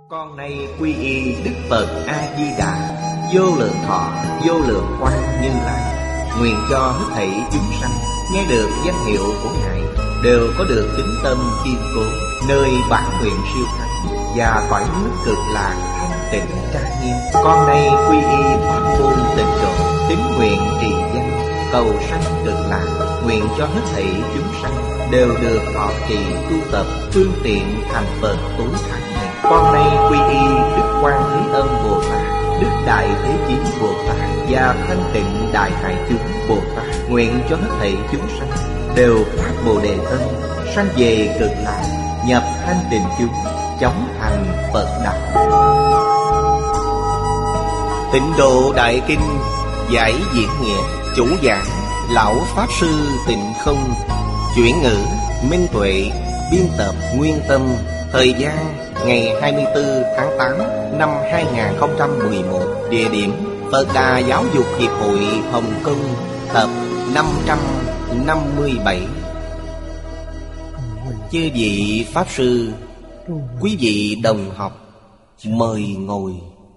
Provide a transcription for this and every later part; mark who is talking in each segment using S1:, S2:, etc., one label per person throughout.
S1: Con nay quy y Đức Phật A-di-đà, vô lượng thọ, vô lượng quang Như Lai. Nguyện cho hết thảy chúng sanh nghe được danh hiệu của Ngài đều có được tín tâm kiên cố, nơi bản nguyện siêu thắng và cõi nước cực lạc thanh tịnh trang nghiêm. Con nay quy y pháp môn tịnh độ, tín nguyện trì danh, cầu sanh cực lạc. Nguyện cho hết thảy chúng sanh đều được thọ trì tu tập, phương tiện thành Phật tối thắng này. Con nay quy y Đức Quan Thế Âm Bồ Tát, Đức Đại Thế Chí Bồ Tát và Thanh Tịnh Đại Hải Chúng Bồ Tát. Nguyện cho hết thảy chúng sanh đều phát Bồ Đề Tâm, sanh về cực lạc, nhập thanh tịnh chúng, chóng thành Phật đạo. Tịnh Độ Đại Kinh giải diễn nghĩa. Chủ giảng Lão Pháp Sư Tịnh Không. Chuyển ngữ Minh Tuệ. Biên tập Nguyên Tâm. Thời gian ngày 24 tháng 8 năm 2011. Địa điểm Phật Đà Giáo dục Hiệp hội Hồng Kông. Tập 557. Chư vị Pháp Sư, quý vị đồng học, mời ngồi.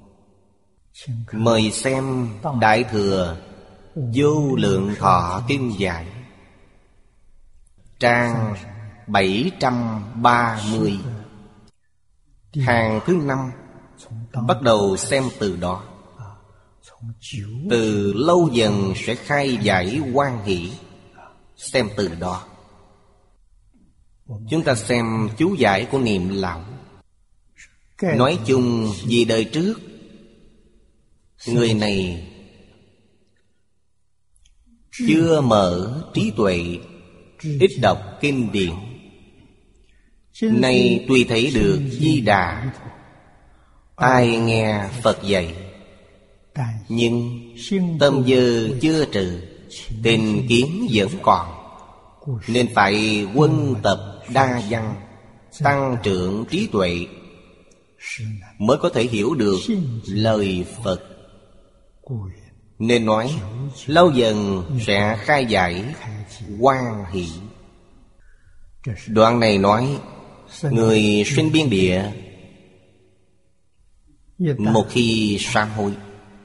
S1: Mời xem Đại Thừa Vô Lượng Thọ Kinh Giải, trang 730, hàng thứ 5. Bắt đầu xem từ đó. Từ lâu dần sẽ khai giải hoan hỷ. Xem từ đó. Chúng ta xem chú giải của Niệm Lão. Nói chung vì đời trước, người này chưa mở trí tuệ, ít đọc kinh điển. Nay tuy thấy được Di Đà, tai nghe Phật dạy, nhưng tâm dơ chưa trừ, tình kiến vẫn còn, nên phải quân tập đa văn, tăng trưởng trí tuệ, mới có thể hiểu được lời Phật. Nên nói lâu dần sẽ khai giải hoan hỷ. Đoạn này nói người sinh biên địa một khi sám hối,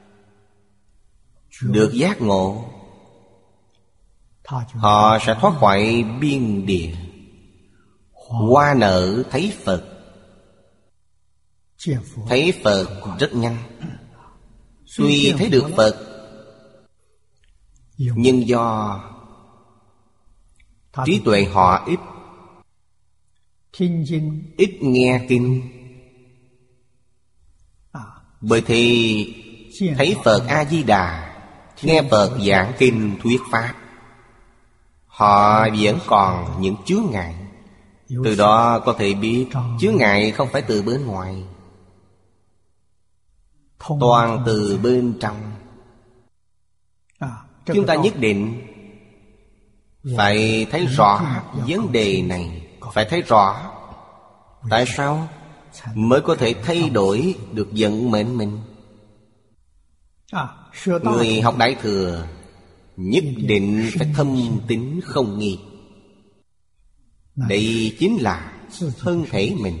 S1: được giác ngộ, họ sẽ thoát khỏi biên địa, hoa nở thấy Phật. Thấy Phật rất nhanh. Tuy thấy được Phật, nhưng do trí tuệ họ ít, ít nghe kinh. Bởi thì thấy Phật A-di-đà, nghe Phật giảng kinh thuyết pháp, họ vẫn còn những chướng ngại. Từ đó có thể biết chướng ngại không phải từ bên ngoài, toàn từ bên trong. Chúng ta nhất định phải thấy rõ vấn đề này. Phải thấy rõ. Tại sao? Mới có thể thay đổi được vận mệnh mình. Người học Đại Thừa nhất định phải thâm tín không nghi. Đây chính là thân thể mình,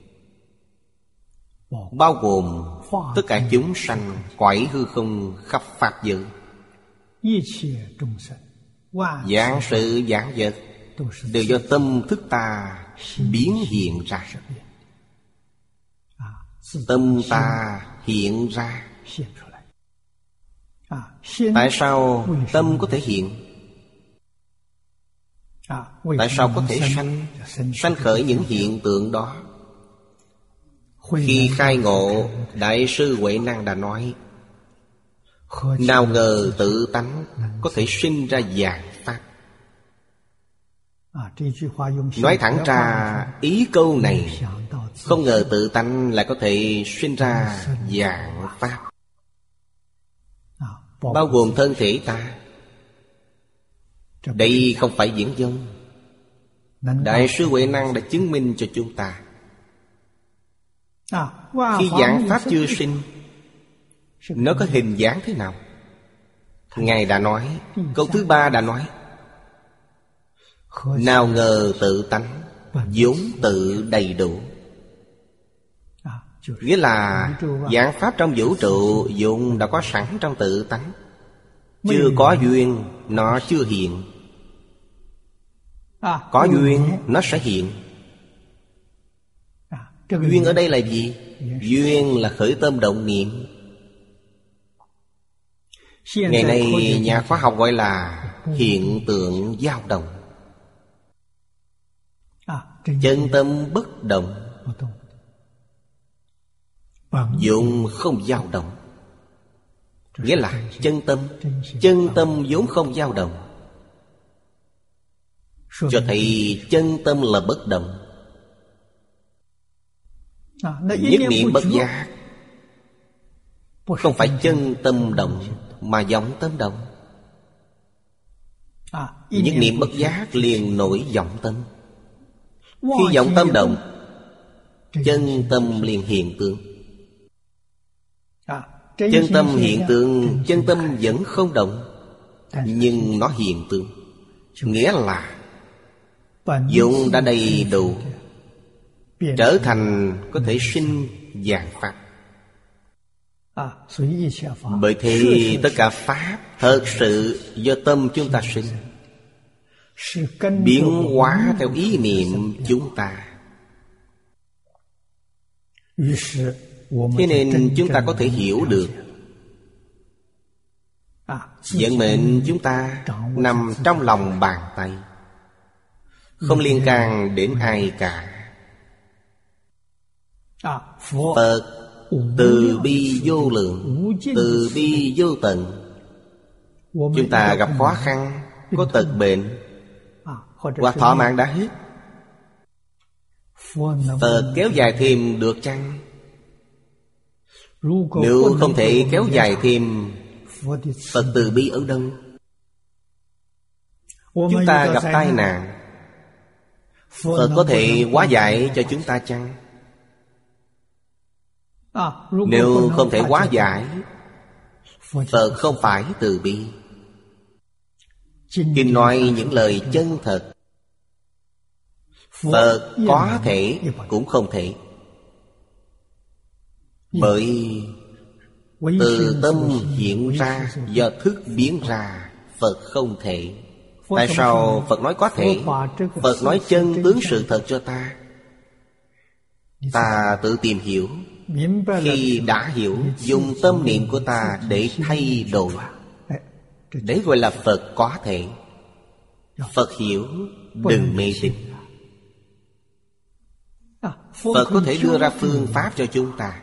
S1: bao gồm tất cả chúng sanh cõi hư không khắp pháp giới. Vạn sự vạn vật đều do tâm thức ta biến hiện ra. Tâm ta hiện ra. Tại sao tâm có thể hiện? Tại sao có thể sanh khởi những hiện tượng đó? Khi khai ngộ, Đại sư Huệ Năng đã nói: nào ngờ tự tánh có thể sinh ra vạn pháp. Nói thẳng ra ý câu này, không ngờ tự tánh lại có thể sinh ra vạn pháp, bao gồm thân thể ta. Đây không phải viển vông. Đại sư Huệ Năng đã chứng minh cho chúng ta. Khi vạn pháp chưa sinh, nó có hình dáng thế nào? Ngài đã nói, câu thứ 3 đã nói: nào ngờ tự tánh vốn tự đầy đủ. Nghĩa là vạn pháp trong vũ trụ dụng đã có sẵn trong tự tánh. Chưa có duyên nó chưa hiện. Có duyên nó sẽ hiện. Duyên ở đây là gì? Duyên là khởi tâm động niệm. Ngày nay nhà khoa học gọi là hiện tượng dao động. Chân tâm bất động, dụng không dao động. Nghĩa là chân tâm vốn không dao động, cho thấy chân tâm là bất động. Nhất niệm bất giác, không phải chân tâm động mà vọng tâm động. Nhất niệm bất giác liền nổi vọng tâm. Khi vọng tâm động, chân tâm liền hiện tượng. Chân tâm hiện tượng, chân tâm vẫn không động, nhưng nó hiện tượng. Nghĩa là dụng đã đầy đủ, trở thành có thể sinh vạn pháp. Bởi thế tất cả pháp thật sự do tâm chúng ta sinh, biến hóa theo ý niệm chúng ta. Thế nên chúng ta có thể hiểu được vận mệnh chúng ta nằm trong lòng bàn tay, không liên can đến ai cả. Phật từ bi vô lượng, từ bi vô tận. Chúng ta gặp khó khăn, có tật bệnh hoặc thọ mạng đã hết, Phật kéo dài thêm được chăng? Nếu không thể kéo dài thêm, Phật từ bi ở đâu? Chúng ta gặp tai nạn, Phật có thể hóa giải cho chúng ta chăng? Nếu không thể hóa giải, Phật không phải từ bi. Kinh nói những lời chân thật. Phật có thể cũng không thể. Bởi từ tâm hiện ra, do thức biến ra, Phật không thể. Tại sao Phật nói có thể? Phật nói chân tướng sự thật cho ta, ta tự tìm hiểu. Khi đã hiểu, dùng tâm niệm của ta để thay đổi. Đấy gọi là Phật có thể. Phật hiểu, đừng mê tín. Phật có thể đưa ra phương pháp cho chúng ta.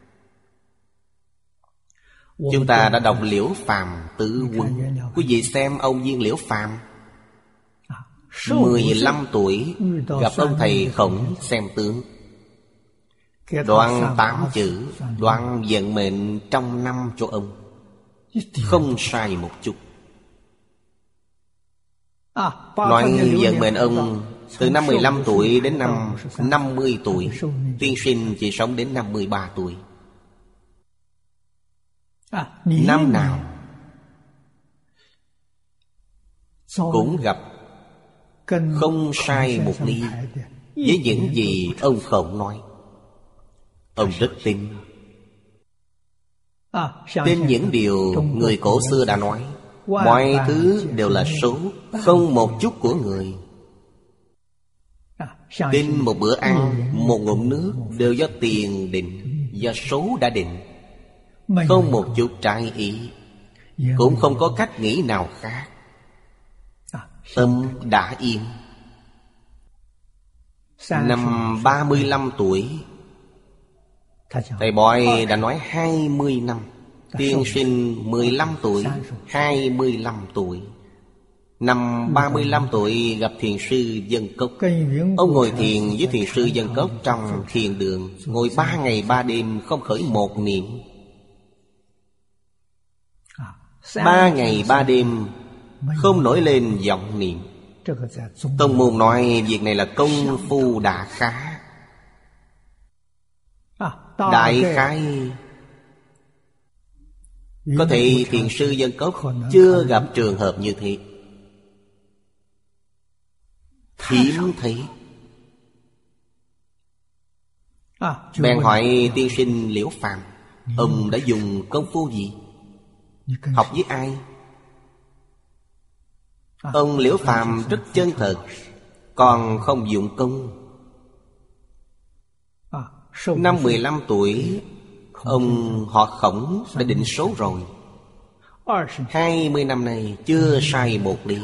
S1: Chúng ta đã đọc Liễu Phàm Tử Quân. Quý vị xem ông Viên Liễu Phàm, 15 tuổi gặp ông thầy Khổng xem tướng, đoạn 8 chữ, đoạn vận mệnh trong năm cho ông, không sai một chút. Nói vận mệnh ông từ năm 15 tuổi đến năm 50 tuổi. Tiên sinh chỉ sống đến 53 tuổi. Năm nào cũng gặp không sai một ly với những gì ông Khổng nói. Ông rất tin. Tin những điều người cổ xưa đã nói. Mọi thứ đều là số, không một chút của người. Tin một bữa ăn, một ngụm nước đều do tiền định, do số đã định, không một chút trái ý, cũng không có cách nghĩ nào khác. Tâm đã yên. Năm 35 tuổi, thầy Bói đã nói 20 năm. Tiên sinh 15 tuổi, 25 tuổi. Năm 35 tuổi gặp thiền sư Dân Cốc. Ông ngồi thiền với thiền sư Dân Cốc trong thiền đường, ngồi 3 ngày 3 đêm không khởi một niệm. 3 ngày 3 đêm không nổi lên vọng niệm. Tông môn nói việc này là công phu đã khá. Đại khái có thể thiền sư Dân Cốc chưa gặp trường hợp như thế. Hiếm thấy. Bèn hỏi tiên sinh Liễu Phàm: ông đã dùng công phu gì? Học với ai? Ông Liễu Phàm rất chân thật: con không dụng công. Năm 15 tuổi, ông họ Khổng đã định số rồi. 20 năm nay chưa sai một ly.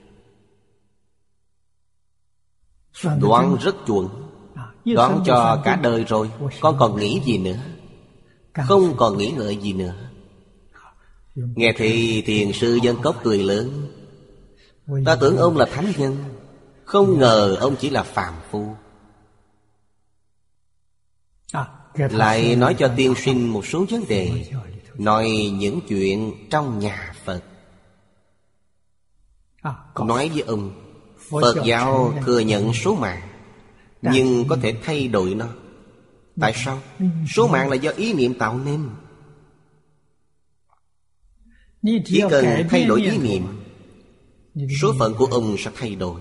S1: Đoán rất chuẩn. Đoán cho cả đời rồi. Con còn nghĩ gì nữa? Không còn nghĩ ngợi gì nữa. Nghe thì thiền sư Dân Cốc cười lớn: ta tưởng ông là thánh nhân, không ngờ ông chỉ là phàm phu. Lại nói cho tiên sinh một số vấn đề, nói những chuyện trong nhà Phật. Nói với ông, Phật giáo thừa nhận số mạng, nhưng có thể thay đổi nó. Tại sao? Số mạng là do ý niệm tạo nên. Chỉ cần thay đổi ý niệm, số phận của ông sẽ thay đổi.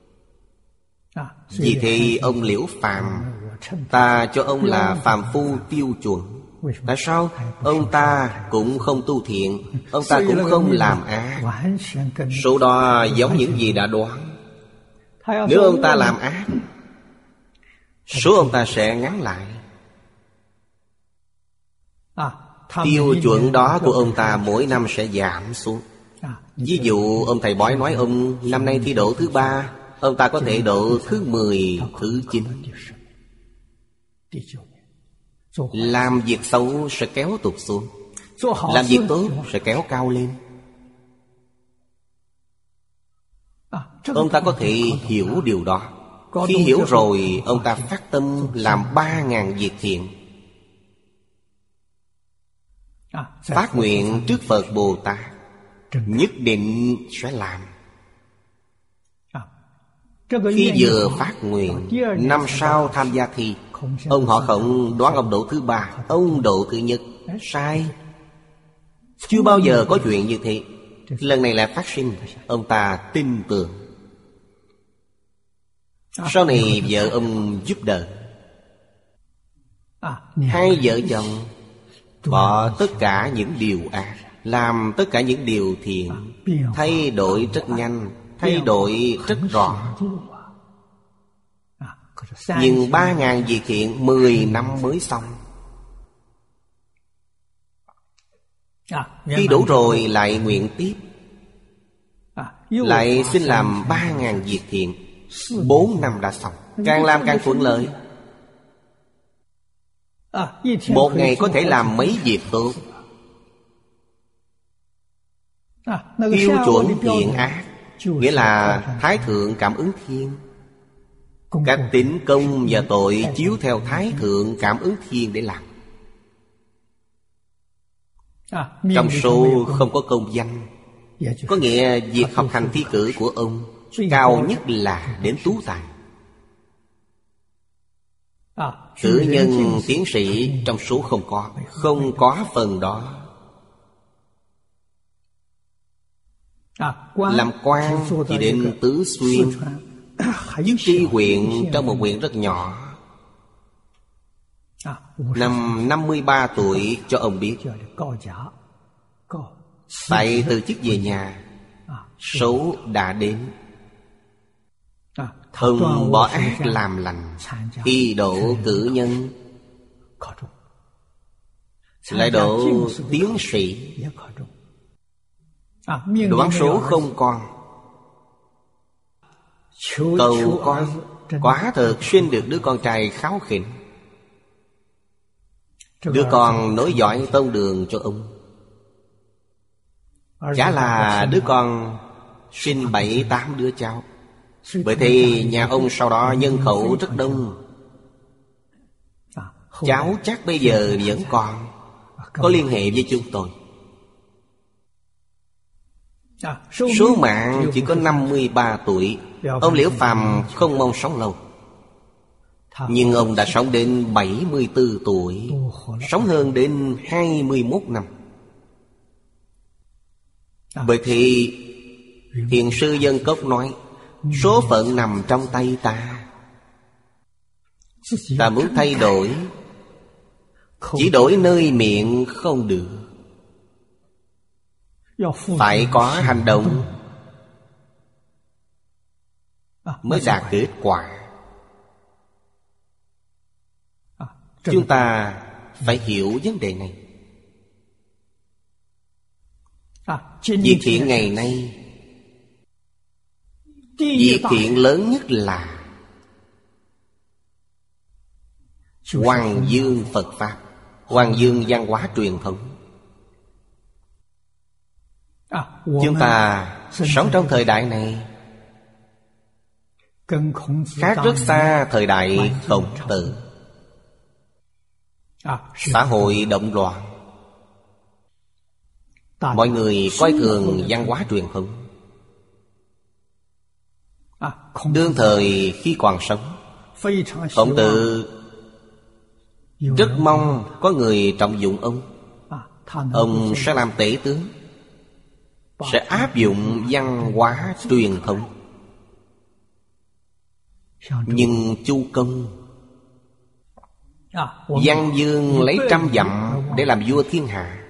S1: Vì thế ông Liễu Phàm, ta cho ông là phàm phu tiêu chuẩn. Tại sao? Ông ta cũng không tu thiện, ông ta cũng không làm ác. Số đó giống những gì đã đoán. Nếu ông ta làm ác, số ông ta sẽ ngắn lại. Tiêu chuẩn đó của ông ta mỗi năm sẽ giảm xuống. Ví dụ ông thầy bói nói ông năm nay thi đỗ thứ 3, ông ta có thể đỗ thứ 10, thứ 9. Làm việc xấu sẽ kéo tụt xuống, làm việc tốt sẽ kéo cao lên. Ông ta có thể hiểu điều đó. Khi hiểu rồi, ông ta phát tâm làm 3.000 việc thiện. Phát nguyện trước Phật Bồ Tát, nhất định sẽ làm. Khi vừa phát nguyện, năm sau tham gia thi, ông họ Khổng đoán ông đỗ thứ 3, ông đỗ thứ nhất. Sai. Chưa bao giờ có chuyện như thế. Lần này lại phát sinh. Ông ta tin tưởng. Sau này vợ ông giúp đỡ. Hai vợ chồng bỏ tất cả những điều ác, làm tất cả những điều thiện. Thay đổi rất nhanh, thay đổi rất rõ. Nhưng 3.000 việc thiện 10 năm mới xong. Khi đủ rồi lại nguyện tiếp, lại xin làm 3.000 việc thiện. 4 năm đã xong. Càng làm càng thuận lợi. Một ngày có thể làm mấy việc tốt. Tiêu chuẩn thiện ác nghĩa là Thái Thượng Cảm Ứng Thiên. Các tín công và tội chiếu theo Thái Thượng Cảm Ứng Thiên để làm. Trong số không có công danh, có nghĩa việc học hành thi cử của ông cao nhất là đến tú tài. Cử nhân tiến sĩ trong số không có phần đó. Làm quan thì đến Tứ Xuyên, chức tri huyện trong một huyện rất nhỏ. Năm 53 tuổi cho ông biết, tại từ chức về nhà, số đã đến. Ông bỏ ác làm lành, thi đỗ cử nhân, lại đỗ tiến sĩ. Đoán số không con, cầu con, quả thực sinh được đứa con trai kháu khỉnh. Đứa con nối dõi tông đường cho ông. Chả là đứa con sinh 7-8 đứa cháu. Bởi thì nhà ông sau đó nhân khẩu rất đông. Cháu chắc bây giờ vẫn còn có liên hệ với chúng tôi. Số mạng chỉ có 53 tuổi. Ông Liễu Phàm không mong sống lâu, nhưng ông đã sống đến 74 tuổi, sống hơn đến 21 năm. Bởi thì Thiền sư Dân Cốc nói, số phận nằm trong tay ta. Ta muốn thay đổi, chỉ đổi nơi miệng không được, phải có hành động mới đạt kết quả. Chúng ta phải hiểu vấn đề này. Việc thiện ngày nay, việc thiện lớn nhất là Hoàng dương Phật Pháp, Hoàng dương văn hóa truyền thống. Chúng ta sống trong thời đại này khác rất xa thời đại Khổng Tử. Xã hội động loạn, mọi người coi thường văn hóa truyền thống. Đương thời khi còn sống, Khổng Tử rất mong có người trọng dụng ông. Ông sẽ làm tể tướng, sẽ áp dụng văn hóa truyền thống. Nhưng Chu Công, Văn Dương lấy 100 dặm để làm vua thiên hạ.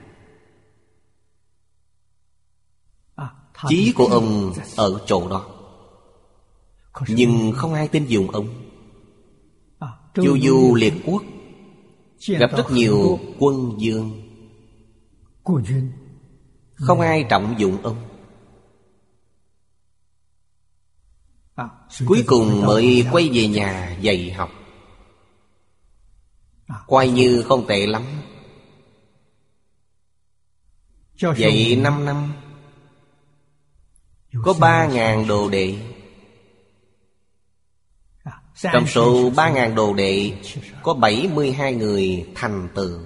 S1: Chí của ông ở chỗ đó, nhưng không ai tin dùng ông. Chu du liệt quốc, gặp rất nhiều quân vương, không ai trọng dụng ông. Cuối cùng mới quay về nhà dạy học, coi như không tệ lắm. Dạy 5 năm, có 3.000 đồ đệ. Trong số 3.000 đồ đệ, có 72 người thành tựu,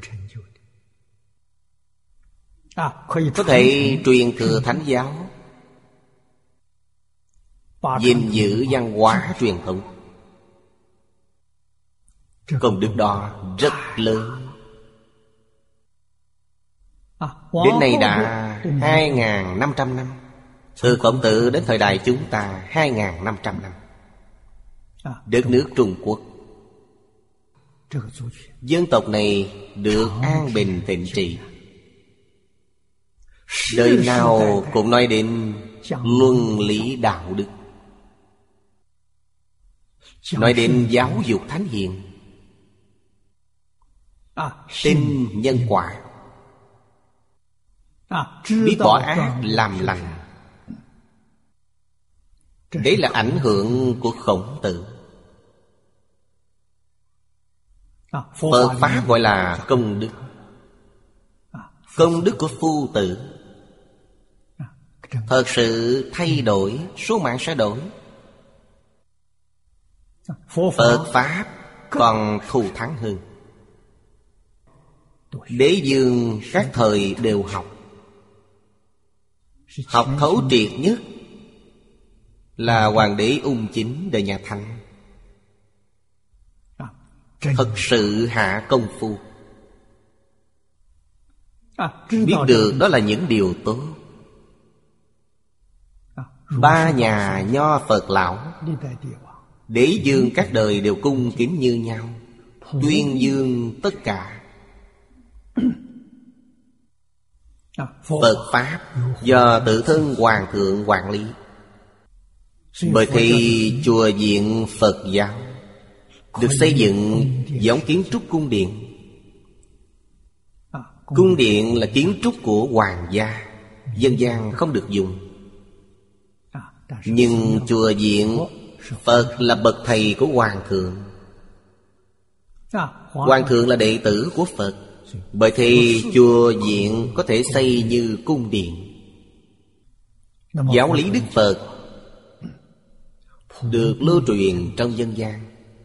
S1: có thể truyền thừa thánh giáo, gìn giữ văn hóa truyền thống. Công đức đó rất lớn. Đến nay đã 2.500 năm. Từ Khổng Tử đến thời đại chúng ta 2.500 năm. Đất nước Trung Quốc, dân tộc này được an bình thịnh trị. Đời nào cũng nói đến luân lý đạo đức, nói đến giáo dục thánh hiền, tin nhân quả, biết bỏ ác làm lành. Đấy là ảnh hưởng của Khổng Tử. Phật Pháp gọi là công đức. Công đức của Phu Tử thật sự thay đổi, số mạng sẽ đổi. Phật Pháp còn thù thắng hơn. Đế vương các thời đều học. Học thấu triệt nhất là Hoàng đế Ung Chính đời nhà Thanh. Thật sự hạ công phu, biết được đó là những điều tốt. 3 nhà Nho Phật lão, đế vương các đời đều cung kính như nhau, tuyên dương tất cả. Phật Pháp do tự thân Hoàng thượng quản lý. Bởi thì chùa viện Phật giáo được xây dựng giống kiến trúc cung điện. Cung điện là kiến trúc của hoàng gia, dân gian không được dùng. Nhưng chùa viện Phật là bậc thầy của Hoàng thượng. Hoàng thượng là đệ tử của Phật. Bởi thì chùa viện có thể xây như cung điện. Giáo lý Đức Phật được lưu truyền trong dân gian.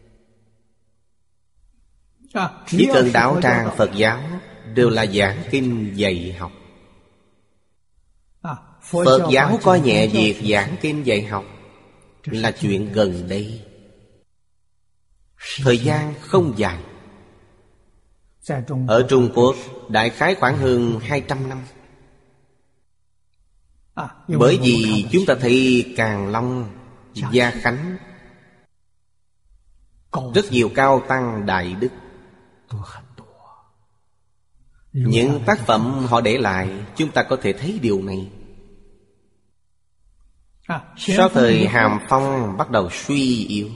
S1: Chỉ cần đạo tràng Phật giáo đều là giảng kinh dạy học. Phật giáo coi nhẹ việc giảng kinh dạy học là chuyện gần đây, thời gian không dài. Ở Trung Quốc đại khái khoảng hơn 200 năm. Bởi vì chúng ta thấy Càn Long, Gia Khánh rất nhiều cao tăng đại đức. Những tác phẩm họ để lại, chúng ta có thể thấy điều này. Sau thời Hàm Phong bắt đầu suy yếu,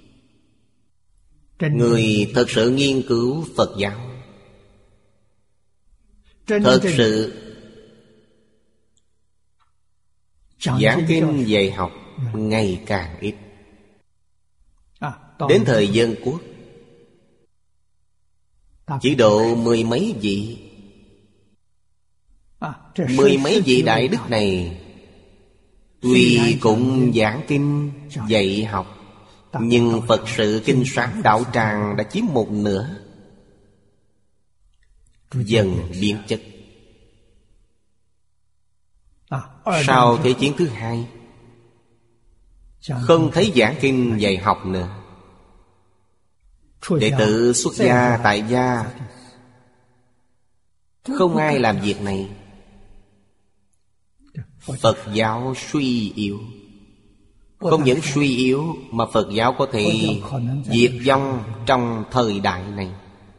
S1: người thật sự nghiên cứu Phật giáo, thật sự giảng kinh dạy học ngày càng ít. Đến thời Dân Quốc chỉ độ mười mấy vị. Mười mấy vị đại đức này tuy cũng giảng kinh dạy học, nhưng Phật sự kinh sáng đạo tràng đã chiếm một nửa, dần biến chất. Sau Thế chiến thứ hai, không thấy giảng kinh dạy học nữa. Đệ tử xuất gia tại gia không ai làm việc này. Phật giáo suy yếu. Không những suy yếu mà Phật giáo có thể diệt vong trong thời đại này.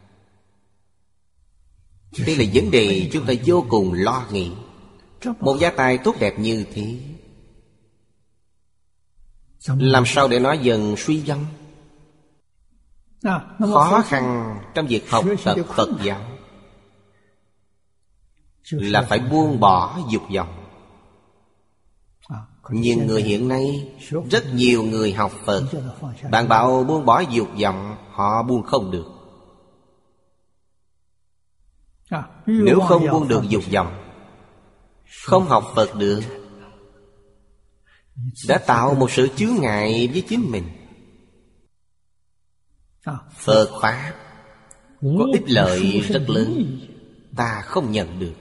S1: Đây là vấn đề chúng ta vô cùng lo nghĩ. Một gia tài tốt đẹp như thế, làm sao để nó dần suy vong? Khó khăn trong việc học tập Phật giáo là phải buông bỏ dục vọng. Nhưng người hiện nay, rất nhiều người học Phật, bạn bảo buông bỏ dục vọng, họ buông không được. Nếu không buông được dục vọng, không học Phật được, đã tạo một sự chướng ngại với chính mình. Phật Pháp có ích lợi rất lớn, ta không nhận được.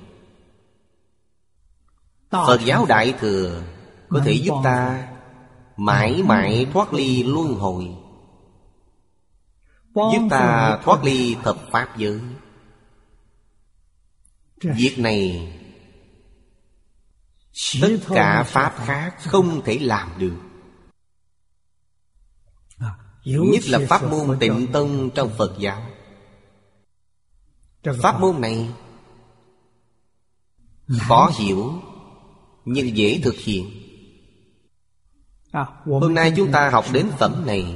S1: Phật giáo Đại Thừa có thể giúp ta mãi mãi thoát ly luân hồi, giúp ta thoát ly thập pháp giới. Việc này tất cả pháp khác không thể làm được. Nhất là pháp môn Tịnh Tông trong Phật giáo. Pháp môn này khó hiểu nhưng dễ thực hiện. Hôm nay chúng ta học đến phẩm này,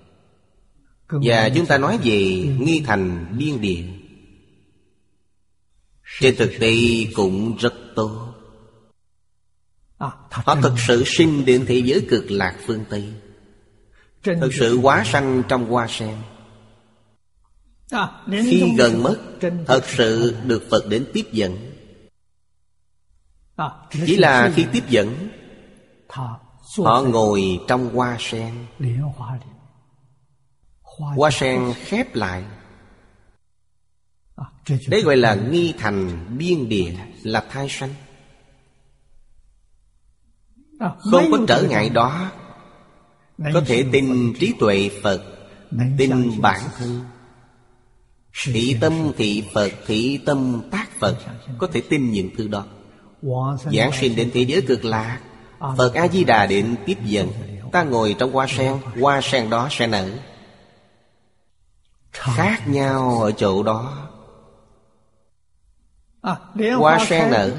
S1: và chúng ta nói về nghi thành biên địa, trên thực tế cũng rất tốt. Họ thực sự sinh đến thế giới cực lạc phương Tây, thực sự hóa sanh trong hoa sen. Khi gần mất, thật sự được Phật đến tiếp dẫn. Chỉ là khi tiếp dẫn, họ ngồi trong hoa sen. Hoa sen khép lại. Đấy gọi là nghi thành biên địa, là thai sanh. Không có trở ngại đó, có thể tin trí tuệ Phật, tin bản thân, thị tâm thị Phật, thị tâm tác Phật, có thể tin những thứ đó. Giảng sinh đến thế giới cực lạc, Phật A-di-đà đến tiếp dẫn. Ta ngồi trong hoa sen đó sẽ nở. Khác nhau ở chỗ đó. Hoa sen nở,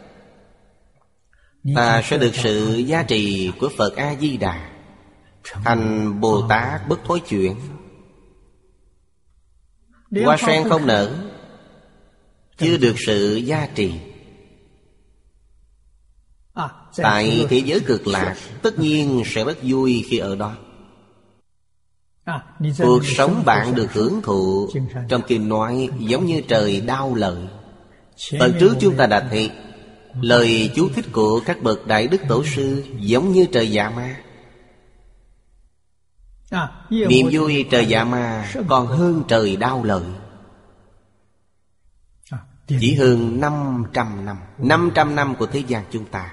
S1: ta sẽ được sự gia trì của Phật A-di-đà, thành Bồ Tát bất thối chuyển. Hoa sen không nở, chưa được sự gia trì. Tại thế giới cực lạc, tất nhiên sẽ rất vui khi ở đó. Cuộc sống bạn được hưởng thụ, trong kinh nói giống như trời đao lợi. Phần trước chúng ta đã thấy lời chú thích của các bậc đại đức tổ sư giống như trời dạ ma. Niềm vui trời dạ ma còn hơn trời đao lợi. Chỉ hơn 500 năm, 500 năm của thế gian chúng ta.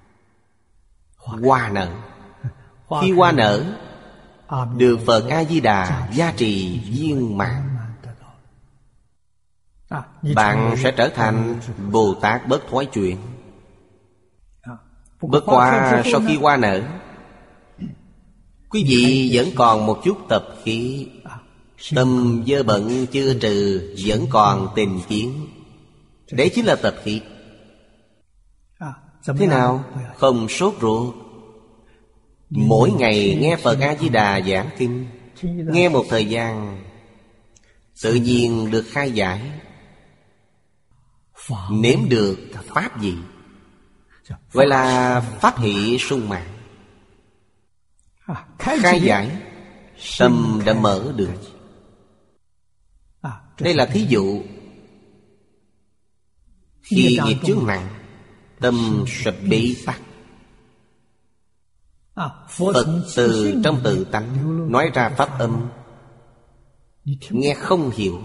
S1: Hoa nở. Khi hoa nở, được Phật A-di-đà gia trì viên mãn, bạn sẽ trở thành Bồ Tát bất thoái chuyển. Bất quá sau khi hoa nở, quý vị vẫn còn một chút tập khí, Tâm dơ bẩn chưa trừ, vẫn còn tình kiến. Đấy chính là tập khí. Thế nào? Không sốt ruột. Mỗi ngày nghe Phật A-di-đà giảng kinh, nghe một thời gian, tự nhiên được khai giải. Nếm được pháp gì? Gọi là pháp hỷ sung mãn. Khai giải, tâm đã mở được. Đây là thí dụ. Khi nghiệp chướng nặng, tâm sập bế tắc. Phật từ trong tự tánh nói ra pháp âm, nghe không hiểu.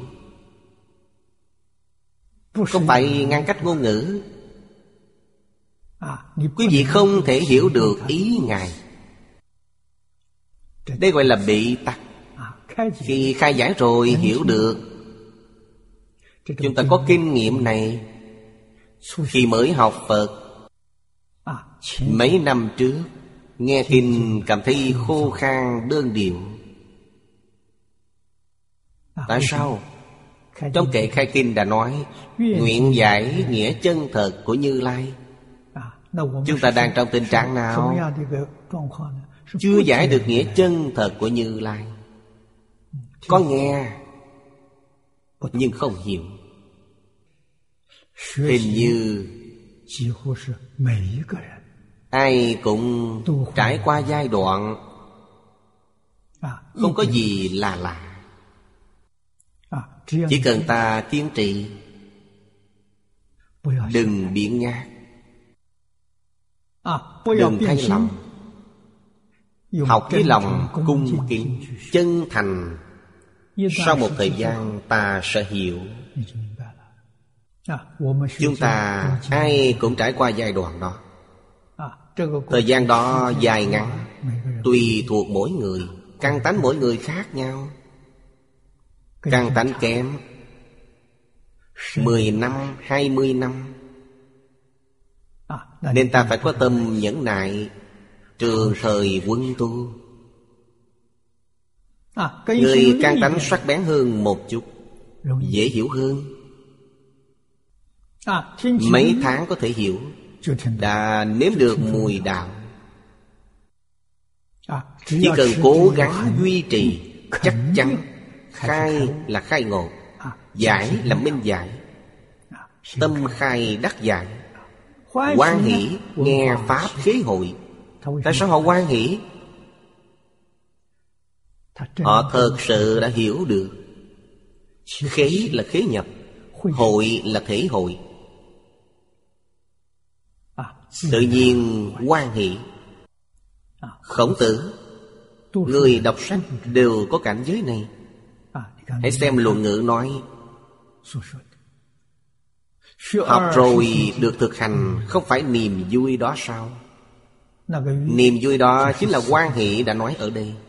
S1: Không phải ngăn cách ngôn ngữ. Quý vị không thể hiểu được ý Ngài. Đây gọi là bị tắc. Khi khai giải rồi hiểu được. Chúng ta có kinh nghiệm này. Khi mới học Phật, mấy năm trước, nghe kinh cảm thấy khô khan đơn điệu. Tại sao? Trong kệ khai kinh đã nói nguyện giải nghĩa chân thật của Như Lai. Chúng ta đang trong tình trạng nào? Chưa giải được nghĩa chân thật của Như Lai. Có nghe nhưng không hiểu. Hình như ai cũng trải qua giai đoạn, không có gì là lạ. Chỉ cần ta kiên trì, đừng biếng nhác, đừng thay lòng, học với lòng cung kính, chân thành. Sau một thời gian ta sẽ hiểu. Chúng ta ai cũng trải qua giai đoạn đó. Thời gian đó dài ngắn tùy thuộc mỗi người. Căn tánh mỗi người khác nhau. Căn tánh kém 10 năm, 20 năm. Nên ta phải có tâm nhẫn nại, trường thời quân tu. Người căn tánh sắc bén hơn một chút, dễ hiểu hơn. Mấy tháng có thể hiểu, đã nếm được mùi đạo. Chỉ cần cố gắng duy trì, chắc chắn. Khai là khai ngộ, giải là minh giải. Tâm khai đắc giải. Hoan hỷ nghe pháp khế hội. Tại sao họ hoan hỷ? Họ thật sự đã hiểu được. Khế là khế nhập, hội là thể hội. Tự nhiên hoan hỷ. Khổng Tử, người đọc sách đều có cảnh giới này. Hãy xem Luận Ngữ nói, học rồi được thực hành, không phải niềm vui đó sao? Niềm vui đó chính là hoan hỷ đã nói ở đây.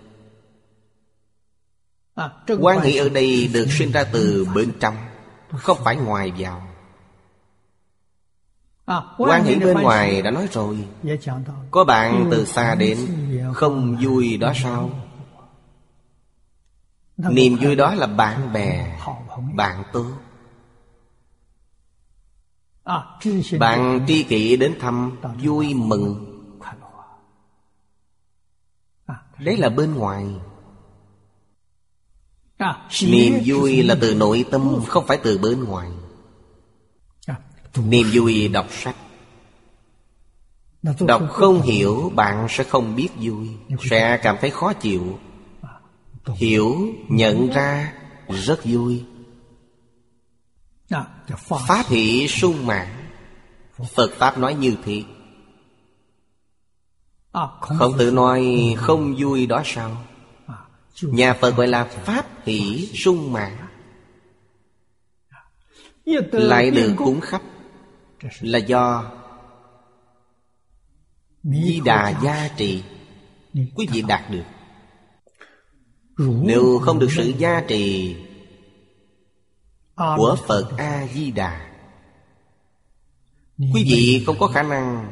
S1: Hoan hỷ ở đây được sinh ra từ bên trong, không phải ngoài vào. Hoan hỷ bên ngoài đã nói rồi. Có bạn từ xa đến, không vui đó sao? Niềm vui đó là bạn bè, bạn tốt. Bạn tri kỷ đến thăm, vui mừng. Đấy là bên ngoài. Niềm vui là từ nội tâm, không phải từ bên ngoài. Niềm vui đọc sách. Đọc không hiểu, bạn sẽ không biết vui, sẽ cảm thấy khó chịu. Hiểu, nhận ra, rất vui. Pháp hỷ sung mãn. Phật Pháp nói như thế. Khổng Tử nói không vui đó sao? Nhà Phật gọi là pháp hỷ sung mãn. Lại được cúng khắp là do Di Đà gia trì, quý vị đạt được. Nếu không được sự gia trì của Phật A-di-đà, quý vị không có khả năng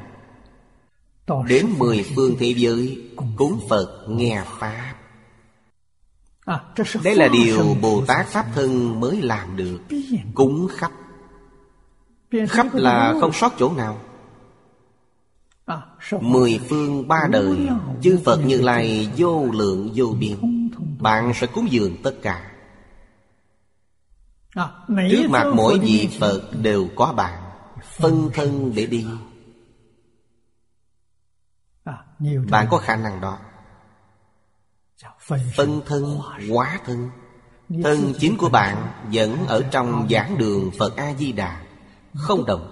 S1: đến 10 phương thế giới cúng Phật nghe Pháp. Đấy là điều Bồ Tát Pháp Thân mới làm được. Cúng khắp. Khắp là không sót chỗ nào. 10 phương 3 đời, chư Phật Như Lai vô lượng vô biên, bạn sẽ cúng dường tất cả. Trước mặt mỗi vị Phật đều có bạn, phân thân để đi. Bạn có khả năng đó. Phân thân, hóa thân. Thân chính của bạn vẫn ở trong giảng đường Phật A-di-đà, không động.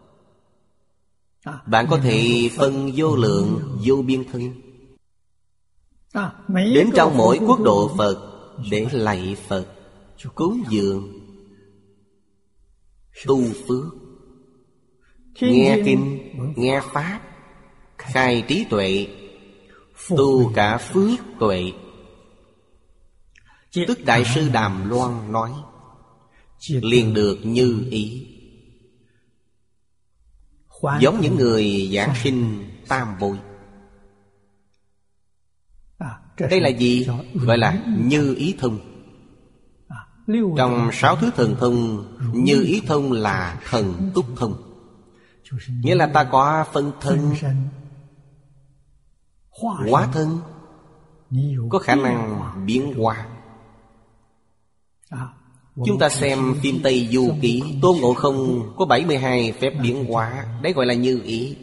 S1: Bạn có thể phân vô lượng vô biên thân đến trong mỗi quốc độ Phật để lạy Phật, cúng dường, tu phước, nghe kinh, nghe pháp, khai trí tuệ, tu cả phước tuệ. Tức Đại sư Đàm Loan nói, liền được như ý. Giống những người giảng sinh tam bội. Đây là gì? Gọi là như ý thông. Trong 6 thứ thần thông, như ý thông là thần túc thông. Nghĩa là ta có phân thân, hóa thân, có khả năng biến hóa. Chúng ta xem phim Tây Du Ký, Tôn Ngộ Không có 72 phép biến hóa. Đấy gọi là như ý.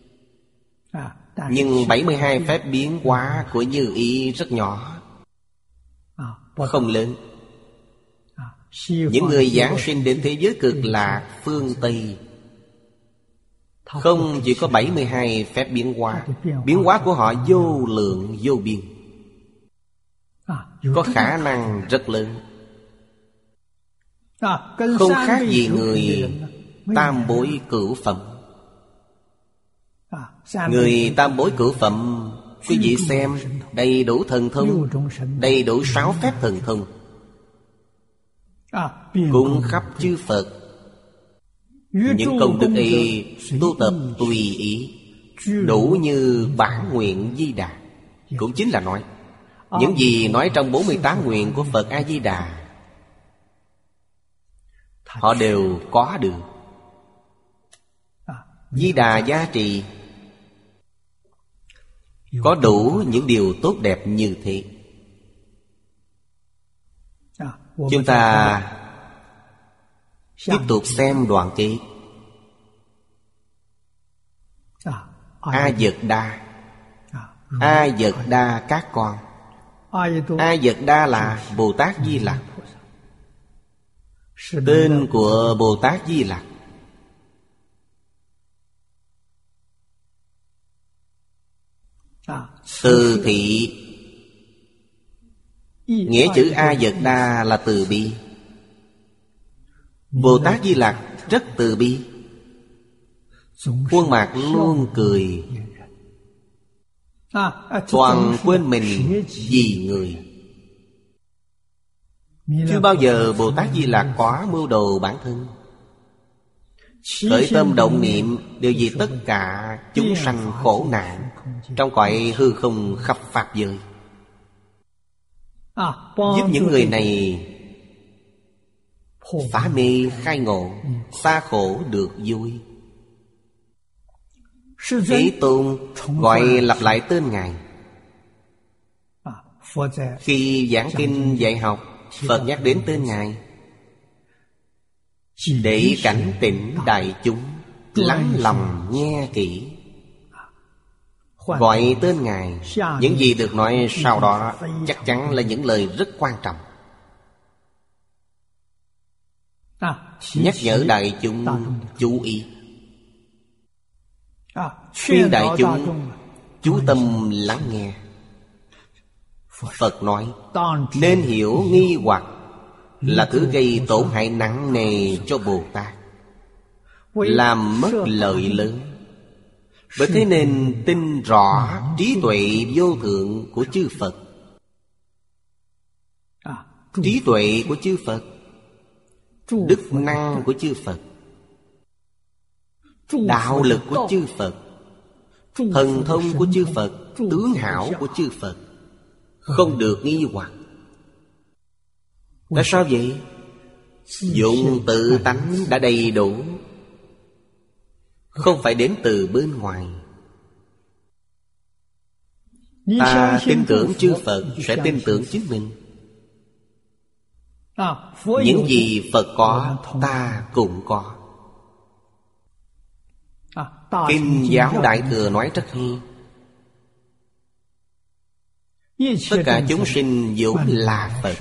S1: Nhưng 72 phép biến hóa của như ý rất nhỏ, không lớn. Những người giảng sinh đến thế giới cực lạc phương Tây không chỉ có 72 phép biến hóa. Biến hóa của họ vô lượng vô biên, có khả năng rất lớn. Không khác gì người tam bối cửu phẩm. Người tam bối cửu phẩm, quý vị xem, đầy đủ thần thông, đầy đủ 6 phép thần thông, cung khắp chư Phật. Những công đức ấy tu tập tùy ý, đủ như bản nguyện Di Đà. Cũng chính là nói những gì nói trong 48 nguyện của Phật A-di-đà, họ đều có được. Di Đà gia trì, có đủ những điều tốt đẹp như thế. Chúng ta tiếp tục xem đoạn kế. A Dật Đa. A Dật Đa các con. A Dật Đa là Bồ Tát Di Lặc, tên của Bồ Tát Di Lặc. Từ thị, nghĩa chữ A Dật Đa là từ bi. Bồ Tát Di Lặc rất từ bi, khuôn mặt luôn cười, toàn quên mình vì người. Chưa bao giờ Bồ Tát Di Lặc có mưu đồ bản thân. Khởi tâm động niệm đều vì tất cả chúng sanh khổ nạn trong cõi hư không khắp pháp giới, giúp những người này phá mê khai ngộ, xa khổ được vui. Thế Tôn gọi lặp lại tên Ngài. Khi giảng kinh dạy học, Phật nhắc đến tên Ngài để cảnh tỉnh đại chúng lắng lòng nghe kỹ. Gọi tên Ngài, những gì được nói sau đó chắc chắn là những lời rất quan trọng, nhắc nhở đại chúng chú ý. Khuyên đại chúng chú tâm lắng nghe. Phật nói nên hiểu nghi hoặc là thứ gây tổn hại nặng nề cho Bồ Tát, làm mất lợi lớn. Bởi thế nên tin rõ trí tuệ vô thượng của chư Phật. Trí tuệ của chư Phật, đức năng của chư Phật, đạo lực của chư Phật, thần thông của chư Phật, tướng hảo của chư Phật, không được nghi hoặc. Tại sao vậy? Dụng tự tánh đã đầy đủ, không phải đến từ bên ngoài. Ta tin tưởng chư Phật sẽ tin tưởng chính mình. Những gì Phật có, ta cũng có. Kinh Giáo Đại Thừa nói rất hay. Tất cả chúng sinh vốn là Phật.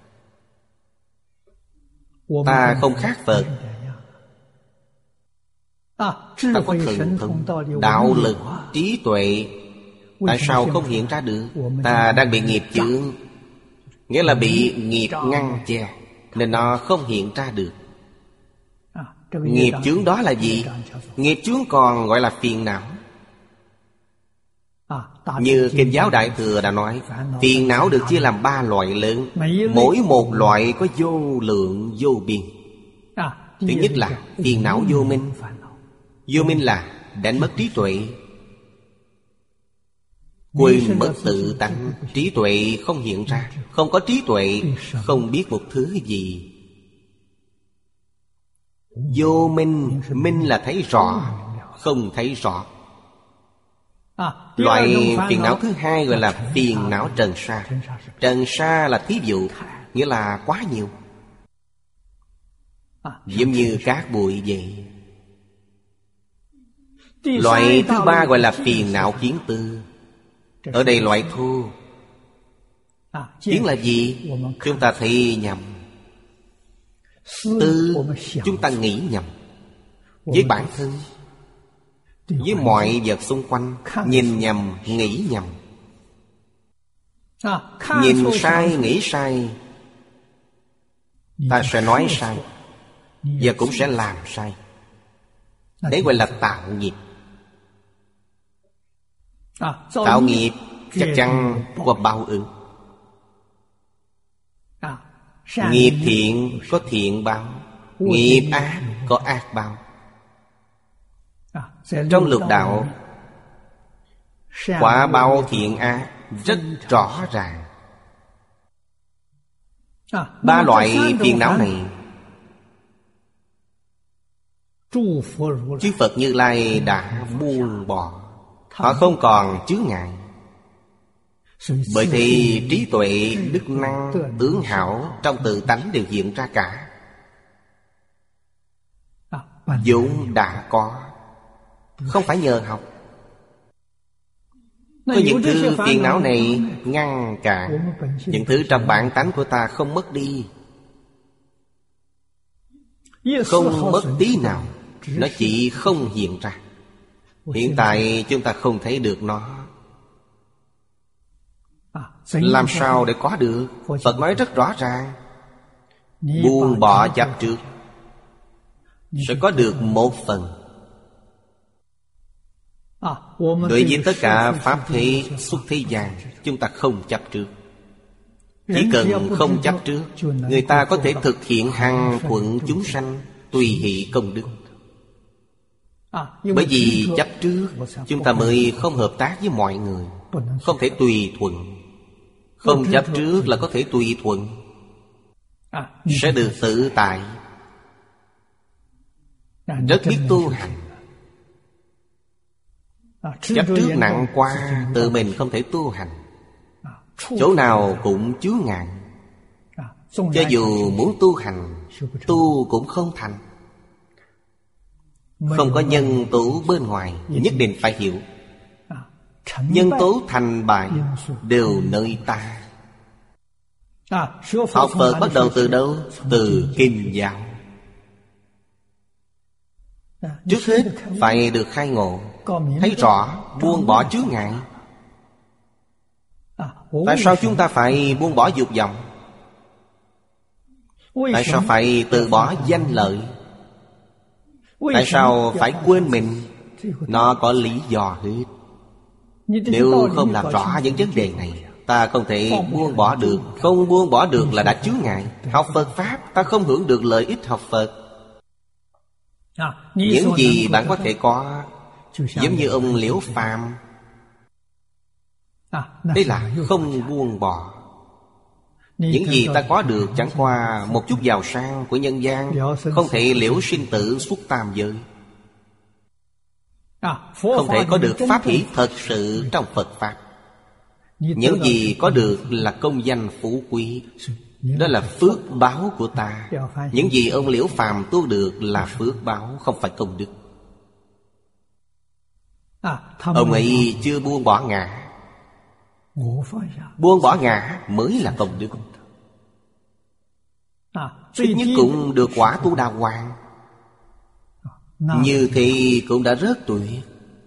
S1: Ta không khác Phật. Ta có thần thông, đạo lực, trí tuệ. Tại sao không hiện ra được? Ta đang bị nghiệp chướng, nghĩa là bị nghiệp ngăn che, nên nó không hiện ra được. Nghiệp chướng đó là gì? Nghiệp chướng còn gọi là phiền não. Như Kinh Giáo Đại Thừa đã nói, phiền não được chia làm 3 loại lớn. Mỗi một loại có vô lượng vô biên. Thứ nhất là phiền não vô minh. Vô minh là đánh mất trí tuệ, quên mất tự tánh. Trí tuệ không hiện ra. Không có trí tuệ, không biết một thứ gì. Vô minh, minh là thấy rõ, không thấy rõ. Loại phiền não thứ hai gọi là phiền não trần sa. Trần sa là thí dụ, nghĩa là quá nhiều, giống như cát bụi vậy. Loại thứ ba gọi là phiền não kiến tư. Ở đây loại thô. Kiến là gì? Chúng ta thấy nhầm. Tư, chúng ta nghĩ nhầm. Với bản thân, với mọi vật xung quanh, nhìn nhầm, nghĩ nhầm. Nhìn sai, nghĩ sai, ta sẽ nói sai, và cũng sẽ làm sai. Đấy gọi là tạo nghiệp. Tạo nghiệp chắc chắn có báo ứng. Nghiệp thiện có thiện báo, nghiệp ác có ác báo. Trong lục đạo, quả báo thiện ác rất rõ ràng. 3 loại phiền não này, chư Phật Như Lai đã buông bỏ. Họ không còn chướng ngại. Bởi thì trí tuệ, đức năng, tướng hảo trong tự tánh đều hiện ra cả. vốn đã có, không phải nhờ học. Có những thứ phiền não này ngăn cản, những thứ trong bản tánh của ta không mất đi, không mất tí nào. Nó chỉ không hiện ra. Hiện tại chúng ta không thấy được nó. Làm sao để có được? Phật nói rất rõ ràng, buông bỏ chấp trước, sẽ có được một phần. Đối với tất cả pháp thế xuất thế gian, chúng ta không chấp trước. Chỉ cần không chấp trước, người ta có thể thực hiện hằng thuận chúng sanh, tùy hỷ công đức. Bởi vì chấp trước, chúng ta mới không hợp tác với mọi người, không thể tùy thuận. Không chấp trước là có thể tùy thuận, sẽ được tự tại, rất biết tu hành. Chấp trước nặng quá, tự mình không thể tu hành, chỗ nào cũng chướng ngại. Cho dù muốn tu hành, tu cũng không thành. Không có nhân tố bên ngoài, nhất định phải hiểu. Nhân tố thành bại đều nơi ta. Học Phật bắt đầu từ đâu? Từ Kinh Giáo. Trước hết phải được khai ngộ, thấy rõ, buông bỏ chướng ngại. Tại sao chúng ta phải buông bỏ dục vọng? Tại sao phải từ bỏ danh lợi? Tại sao phải quên mình? Nó có lý do hết. Nếu không làm rõ những vấn đề này, ta không thể buông bỏ được. Không buông bỏ được là đã chướng ngại. Học Phật Pháp, ta không hưởng được lợi ích học Phật. Những gì bạn có thể có, giống như ông Liễu Phàm, đây là không buông bỏ. Những gì ta có được chẳng qua một chút giàu sang của nhân gian, không thể liễu sinh tử xuất tam giới. Không thể có được pháp hỷ thật sự trong Phật Pháp. Những gì có được là công danh phú quý, đó là phước báo của ta. Những gì ông Liễu Phàm tu được là phước báo, không phải công đức. Ông ấy chưa buông bỏ ngã. Buông bỏ ngã mới là công đức. Ít nhất cũng được quả Tu Đà Hoàng. Như thì cũng đã rất tuyệt.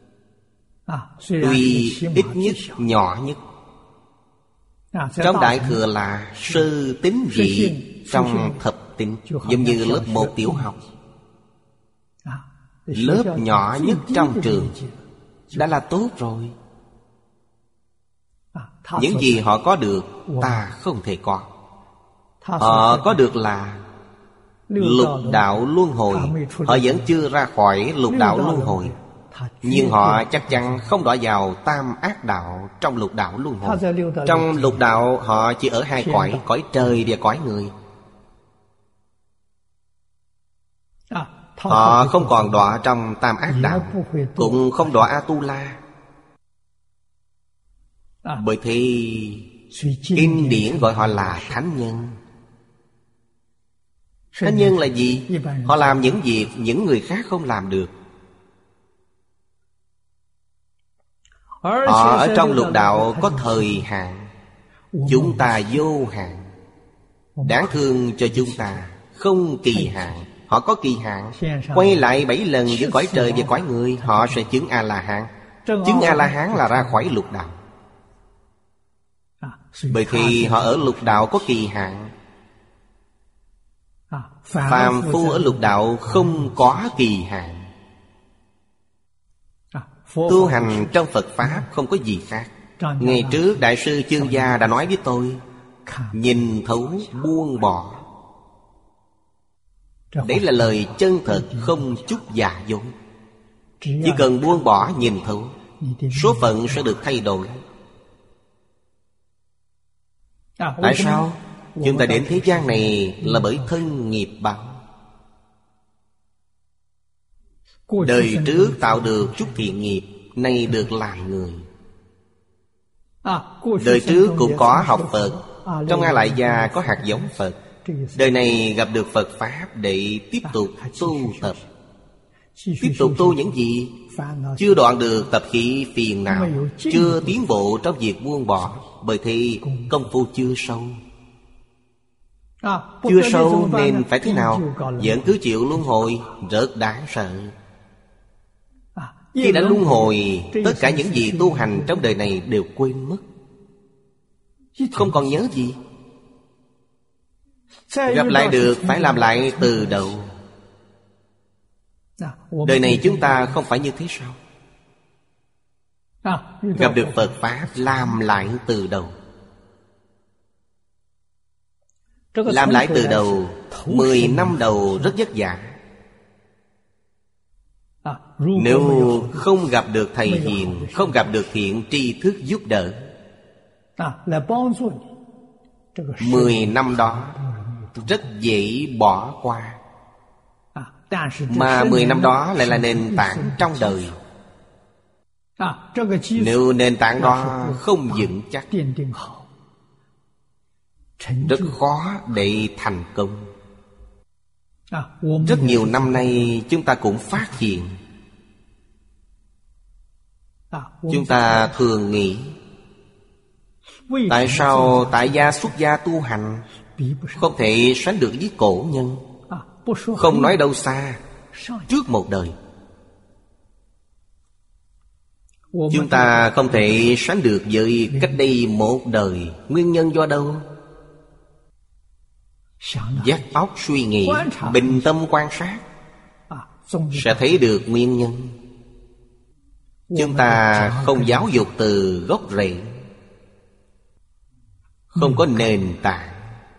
S1: Tuy ít nhất, nhỏ nhất. Trong Đại Thừa là sơ tín vị, trong thập tín, giống như lớp 1 tiểu học. Lớp nhỏ nhất trong trường đã là tốt rồi. Những gì họ có được ta không thể có. Họ có được là lục đạo luân hồi. Họ vẫn chưa ra khỏi lục đạo luân hồi, nhưng họ chắc chắn không đọa vào tam ác đạo trong lục đạo luân hồi. Trong lục đạo họ chỉ ở 2 cõi, cõi trời và cõi người. Họ không còn đọa trong tam ác đạo, cũng không đọa A-tu-la. Bởi thì kinh điển gọi họ là thánh nhân. Thánh nhân là gì? Họ làm những việc những người khác không làm được. Họ ở trong lục đạo có thời hạn, chúng ta vô hạn. Đáng thương cho chúng ta không kỳ hạn. Họ có kỳ hạn. Quay lại 7 lần giữa cõi trời và cõi người, họ sẽ chứng A-la-hán. Chứng A-la-hán là ra khỏi lục đạo. Bởi thì họ ở lục đạo có kỳ hạn. Phàm phu ở lục đạo không có kỳ hạn. Tu hành trong Phật Pháp không có gì khác. Ngày trước Đại sư Chương Gia đã nói với tôi, nhìn thấu buông bỏ. Đấy là lời chân thật, không chút giả dối. Chỉ cần buông bỏ nhìn thấu, số phận sẽ được thay đổi. Tại sao? Chúng ta đến thế gian này là bởi thân nghiệp báo. Đời trước tạo được chút thiện nghiệp, nay được làm người. Đời trước cũng có học Phật, trong A Lại Gia có hạt giống Phật. Đời này gặp được Phật Pháp để tiếp tục tu tập. Tiếp tục tu những gì? Chưa đoạn được tập khí phiền não, chưa tiến bộ trong việc buông bỏ. Bởi thì công phu chưa sâu. Chưa sâu nên phải thế nào? Vẫn cứ chịu luân hồi, rất đáng sợ. Khi đã luân hồi, tất cả những gì tu hành trong đời này đều quên mất, không còn nhớ gì. Gặp lại được phải làm lại từ đầu. Đời này chúng ta không phải như thế sao? Gặp được Phật Pháp làm lại từ đầu. Làm lại từ đầu 10 năm đầu rất vất vả. Nếu không gặp được thầy hiền, không gặp được thiện tri thức giúp đỡ, 10 năm đó rất dễ bỏ qua. Mà 10 năm đó lại là nền tảng trong đời. Nếu nền tảng đó không vững chắc, rất khó để thành công. Rất nhiều năm nay chúng ta cũng phát hiện, chúng ta thường nghĩ, tại sao tại gia xuất gia tu hành không thể sánh được với cổ nhân? Không nói đâu xa, trước một đời chúng ta không thể sánh được với cách đây một đời. Nguyên nhân do đâu? Vắt óc suy nghĩ, bình tâm quan sát, sẽ thấy được nguyên nhân. Chúng ta không giáo dục từ gốc rễ, không có nền tảng.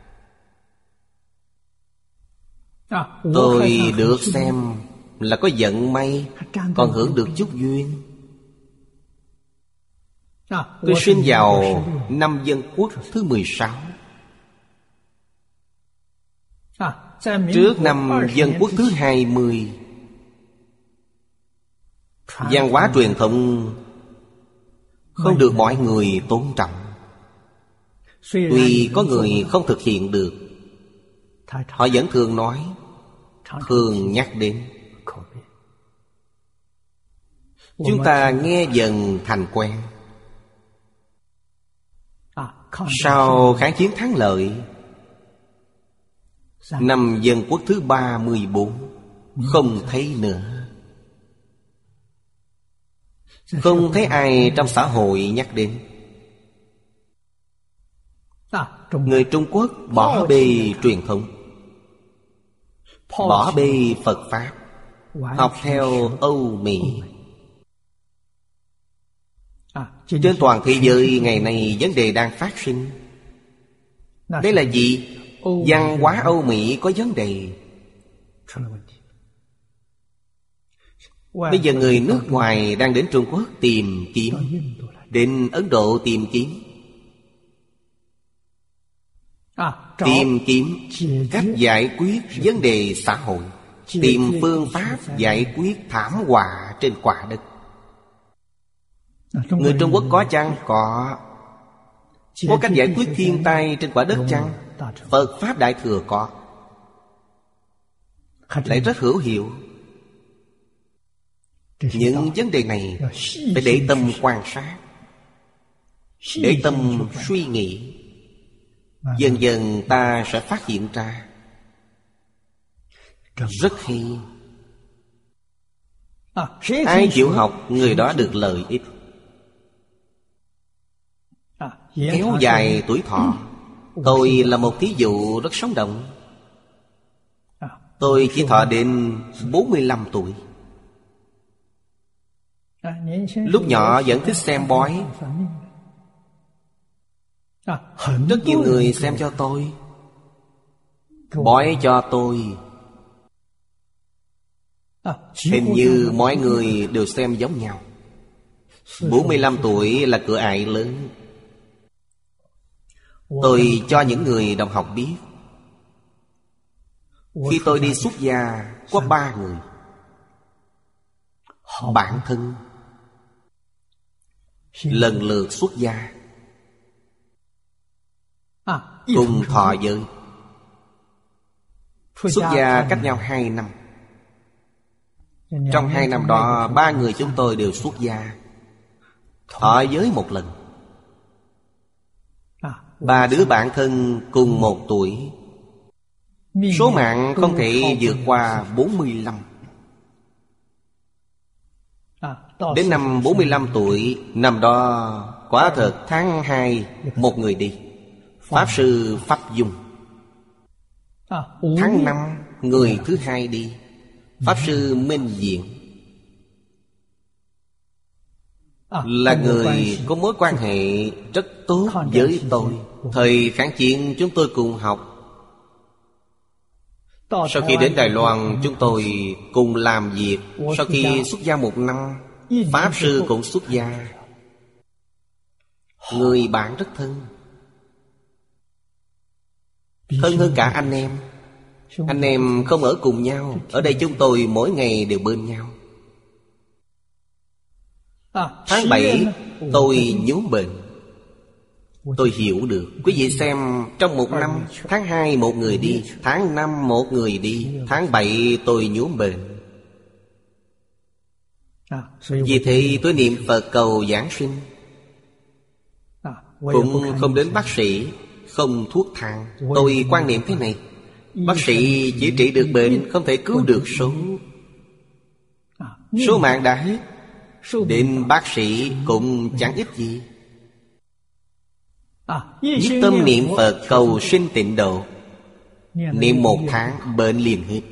S1: Tôi được xem là có vận may, còn hưởng được chút duyên. Tôi sinh vào năm Dân Quốc thứ 16. Trước năm Dân Quốc thứ 20, văn hóa truyền thống không được mọi người tôn trọng. Tuy có người không thực hiện được, họ vẫn thường nói, thường nhắc đến. Chúng ta nghe dần thành quen. Sau kháng chiến thắng lợi, năm Dân Quốc thứ 34, không thấy nữa. Không thấy ai trong xã hội nhắc đến. Người Trung Quốc bỏ bê truyền thống, bỏ bê Phật Pháp, học theo Âu Mỹ. Trên toàn thế giới ngày nay vấn đề đang phát sinh. Đây là gì? Văn hóa Âu Mỹ có vấn đề. Bây giờ người nước ngoài đang đến Trung Quốc tìm kiếm, đến Ấn Độ tìm kiếm, tìm kiếm cách giải quyết vấn đề xã hội, tìm phương pháp giải quyết thảm họa trên quả đất. Người Trung Quốc có chăng? Có. Có cách giải quyết thiên tai trên quả đất chăng? Phật Pháp Đại Thừa có. Lại rất hữu hiệu. Những vấn đề này phải để tâm quan sát, để tâm suy nghĩ. Dần dần ta sẽ phát hiện ra. Rất hay. Ai chịu học, người đó được lợi ích. Kéo dài tuổi thọ. Tôi là một thí dụ rất sống động. Tôi chỉ thọ đến 45 tuổi. Lúc nhỏ vẫn thích xem bói. Rất nhiều người xem cho tôi, bói cho tôi. Hình như mọi người đều xem giống nhau. 45 tuổi là cửa ải lớn. Tôi cho những người đồng học biết, khi tôi đi xuất gia có 3 người. Bản thân lần lượt xuất gia, cùng thọ giới. Xuất gia cách nhau 2 năm. Trong 2 năm đó 3 người chúng tôi đều xuất gia, thọ giới một lần. 3 đứa bạn thân cùng 1 tuổi. Số mạng không thể vượt qua 45. Đến năm 45 tuổi, năm đó quả thật tháng 2 một người đi, Pháp Sư Pháp Dung. Tháng 5 người thứ 2 đi, Pháp Sư Minh Diện. Là người có mối quan hệ rất tốt với tôi. Thời kháng chiến chúng tôi cùng học. Sau khi đến Đài Loan chúng tôi cùng làm việc. Sau khi xuất gia 1 năm, Pháp Sư cũng xuất gia. Người bạn rất thân, thân hơn cả anh em. Anh em không ở cùng nhau. Ở đây chúng tôi mỗi ngày đều bên nhau. Tháng 7 tôi nhuốm bệnh. Tôi hiểu được. Quý vị xem, trong 1 năm, tháng 2 một người đi, tháng 5 một người đi, tháng 7 tôi nhuốm bệnh. Vì thế tôi niệm Phật cầu giảng sinh. Cũng không đến bác sĩ, không thuốc thang. Tôi quan niệm thế này: bác sĩ chỉ trị được bệnh, không thể cứu được số. Số mạng đã hết, đến bác sĩ cũng chẳng ích gì. Nhất tâm niệm Phật cầu sinh tịnh độ, niệm 1 tháng bệnh liền hết.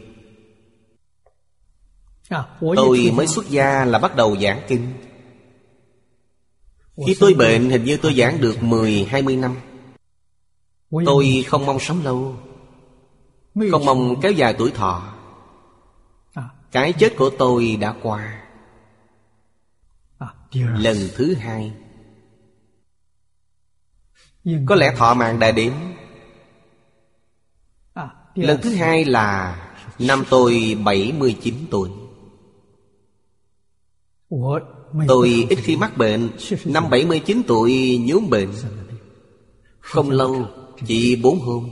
S1: Tôi mới xuất gia là bắt đầu giảng kinh. Khi tôi bệnh hình như tôi giảng được 10-20 năm. Tôi không mong sống lâu, không mong kéo dài tuổi thọ. Cái chết của tôi đã qua. Lần thứ 2 có lẽ thọ mạng đã đến. Lần thứ hai là năm tôi 79 tuổi. Tôi ít khi mắc bệnh. Năm 79 tuổi nhuốm bệnh. Không lâu, chỉ 4 hôm.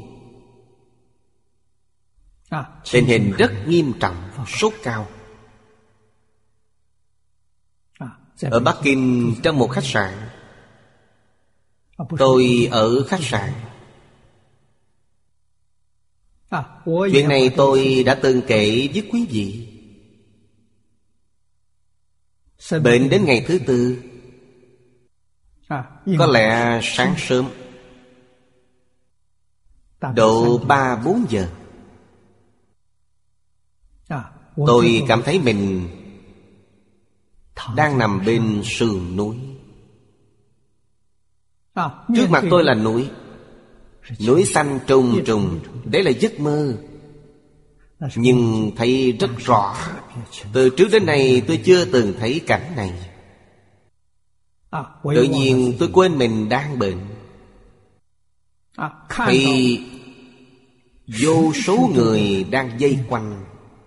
S1: Tình hình rất nghiêm trọng, sốt cao. Ở Bắc Kinh, trong một khách sạn. Tôi ở khách sạn. Chuyện này tôi đã từng kể với quý vị. Bệnh đến ngày thứ tư. Có lẽ sáng sớm, độ 3-4 giờ, tôi cảm thấy mình đang nằm bên sườn núi. Trước mặt tôi là núi. Núi xanh trùng trùng. Đấy là giấc mơ. Nhưng thấy rất rõ. Từ trước đến nay tôi chưa từng thấy cảnh này. Tự nhiên tôi quên mình đang bệnh. Thì vô số người đang vây quanh,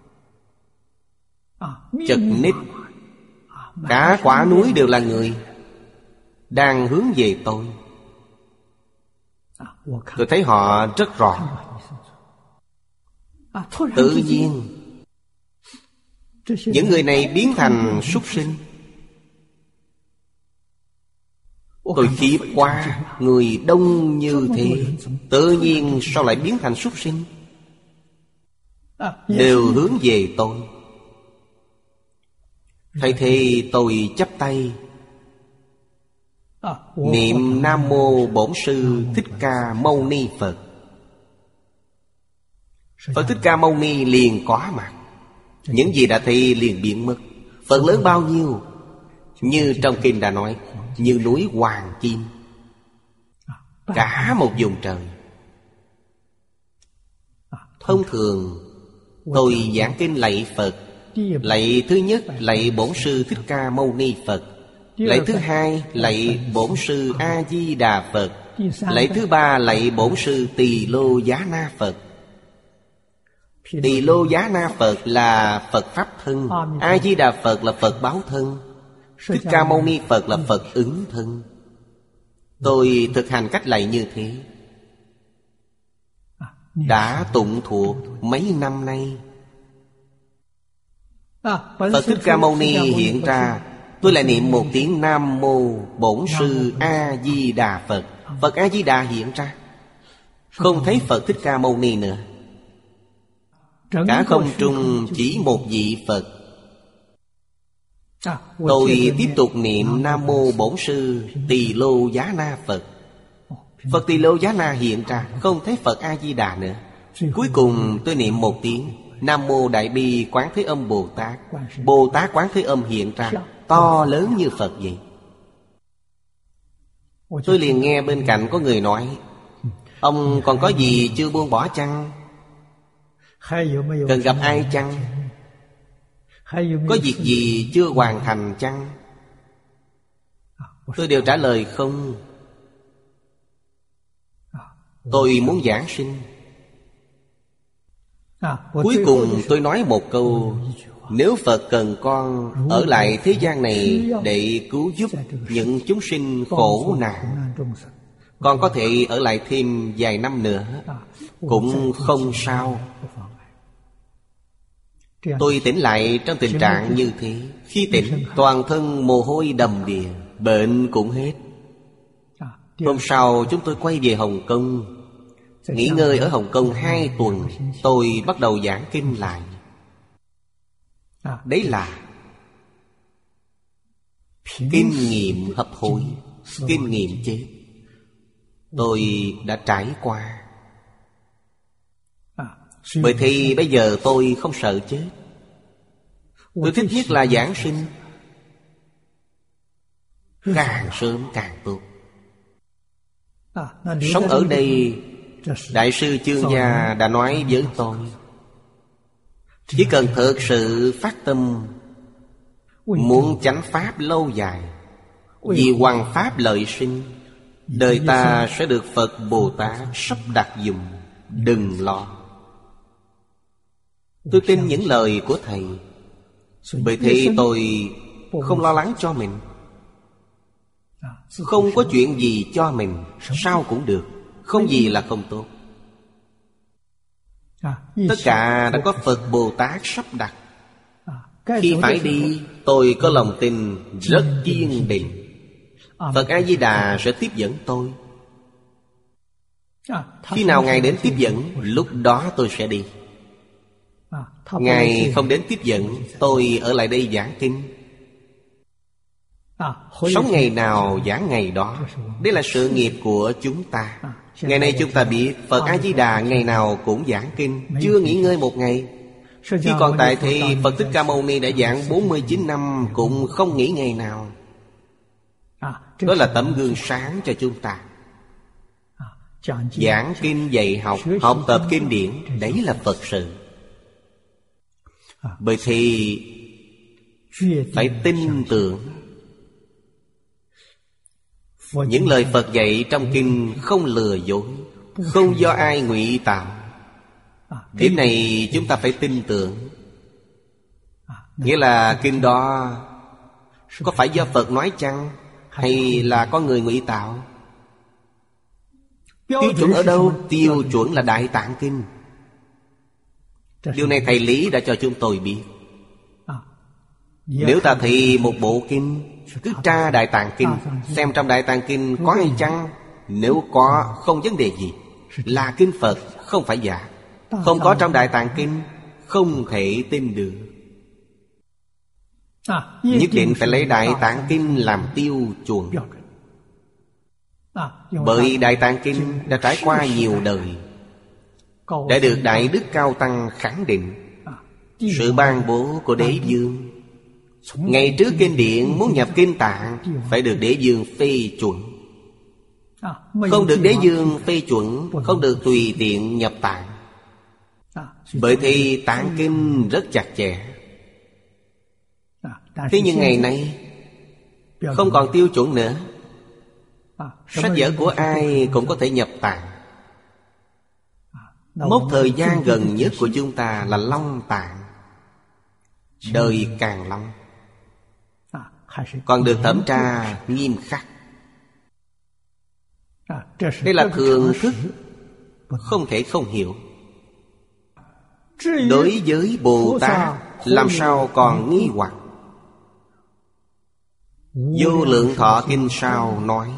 S1: chật ních. Cả quả núi đều là người, đang hướng về tôi. Tôi thấy họ rất rõ. Tự nhiên những người này biến thành súc sinh. Tôi khiếp quá. Người đông như thế, tự nhiên sao lại biến thành súc sinh? Đều hướng về tôi. Thấy thế tôi chắp tay niệm Nam Mô Bổn Sư Thích Ca Mâu Ni Phật. Phật Thích Ca Mâu Ni liền có mặt. Những gì đã thấy liền biến mất. Phật lớn bao nhiêu? Như trong kinh đã nói, như núi Hoàng Kim, cả một vùng trời. Thông thường tôi giảng kinh lạy Phật. Lạy thứ nhất lạy Bổn Sư Thích Ca Mâu Ni Phật. Lạy thứ hai lạy Bổn Sư A Di Đà Phật. Lạy thứ ba lạy Bổn Sư Tỳ Lô Giá Na Phật. Tỳ Lô Giá Na Phật là Phật Pháp thân. A Di Đà Phật là Phật báo thân. Thích Ca Mâu Ni Phật là Phật ứng thân. Tôi thực hành cách lạy như thế đã tụng thuộc mấy năm nay. Phật Thích Ca Mâu Ni hiện ra, tôi lại niệm một tiếng Nam Mô Bổn Sư A Di Đà Phật. Phật A Di Đà hiện ra. Không thấy Phật Thích Ca Mâu Ni nữa. Cả không trung chỉ một vị Phật. Tôi tiếp tục niệm Nam Mô Bổn Sư Tỳ Lô Giá Na Phật. Phật Tỳ Lô Giá Na hiện ra. Không thấy Phật A Di Đà nữa. Cuối cùng tôi niệm một tiếng Nam Mô Đại Bi Quán Thế Âm Bồ Tát. Bồ Tát Quán Thế Âm hiện ra, to lớn như Phật vậy. Tôi liền nghe bên cạnh có người nói: ông còn có gì chưa buông bỏ chăng? Cần gặp ai chăng? Có việc gì chưa hoàn thành chăng? Tôi đều trả lời không. Tôi muốn giảng sinh. Cuối cùng tôi nói một câu: nếu Phật cần con ở lại thế gian này để cứu giúp những chúng sinh khổ nạn, con có thể ở lại thêm vài năm nữa cũng không sao. Tôi tỉnh lại trong tình trạng như thế. Khi tỉnh, toàn thân mồ hôi đầm đìa, bệnh cũng hết. Hôm sau chúng tôi quay về Hồng Kông. Nghỉ ngơi ở Hồng Kông 2 tuần. Tôi bắt đầu giảng kinh lại. Đấy là kinh nghiệm hấp hối, kinh nghiệm chết. Tôi đã trải qua. Bởi thì bây giờ tôi không sợ chết. Tôi thích nhất là giảng sinh. Càng sớm càng tốt. Sống ở đây, Đại sư Chương Gia đã nói với tôi, chỉ cần thực sự phát tâm muốn chánh pháp lâu dài, vì hoằng pháp lợi sinh, đời ta sẽ được Phật Bồ Tát sắp đặt dùng. Đừng lo. Tôi tin những lời của Thầy. Bởi thế tôi không lo lắng cho mình. Không có chuyện gì cho mình, sao cũng được. Không gì là không tốt. Tất cả đã có Phật Bồ Tát sắp đặt. Khi phải đi, tôi có lòng tin rất kiên định. Phật A-di-đà sẽ tiếp dẫn tôi. Khi nào Ngài đến tiếp dẫn, lúc đó tôi sẽ đi. Ngài không đến tiếp dẫn, tôi ở lại đây giảng kinh. Sống ngày nào giảng ngày đó. Đây là sự nghiệp của chúng ta. Ngày nay chúng ta biết Phật A-di-đà ngày nào cũng giảng kinh, chưa nghỉ ngơi một ngày. Khi còn tại thì Phật Thích Ca Mâu Ni đã giảng 49 năm cũng không nghỉ ngày nào. Đó là tấm gương sáng cho chúng ta. Giảng kinh dạy học, học tập kinh điển, đấy là Phật sự. Bởi thì phải tin tưởng. Những lời Phật dạy trong kinh không lừa dối, không do ai ngụy tạo. Điểm này chúng ta phải tin tưởng. Nghĩa là kinh đó có phải do Phật nói chăng, hay là có người ngụy tạo? Tiêu chuẩn ở đâu? Tiêu chuẩn là Đại Tạng Kinh. Điều này Thầy Lý đã cho chúng tôi biết. Nếu ta thấy một bộ kinh, cứ tra Đại Tạng Kinh, xem trong Đại Tạng Kinh có hay chăng. Nếu có, không vấn đề gì, là kinh Phật, không phải giả. Không có trong Đại Tạng Kinh, không thể tin được. Nhất định phải lấy Đại Tạng Kinh làm tiêu chuẩn. Bởi Đại Tạng Kinh đã trải qua nhiều đời, đã được Đại Đức Cao Tăng khẳng định. Sự ban bố của Đế Dương, ngày trước kinh điển muốn nhập kinh Tạng phải được Đế Dương phê chuẩn. Không được Đế Dương phê chuẩn, không được tùy tiện nhập Tạng. Bởi thì Tạng Kinh rất chặt chẽ. Thế nhưng ngày nay không còn tiêu chuẩn nữa. Sách vở của ai cũng có thể nhập Tạng. Mốc thời gian gần nhất của chúng ta là Long Tạng. Đời càng long, còn được thẩm tra nghiêm khắc. Đây là thường thức, không thể không hiểu. Đối với Bồ Tát làm sao còn nghi hoặc. Vô Lượng Thọ Kinh sao nói: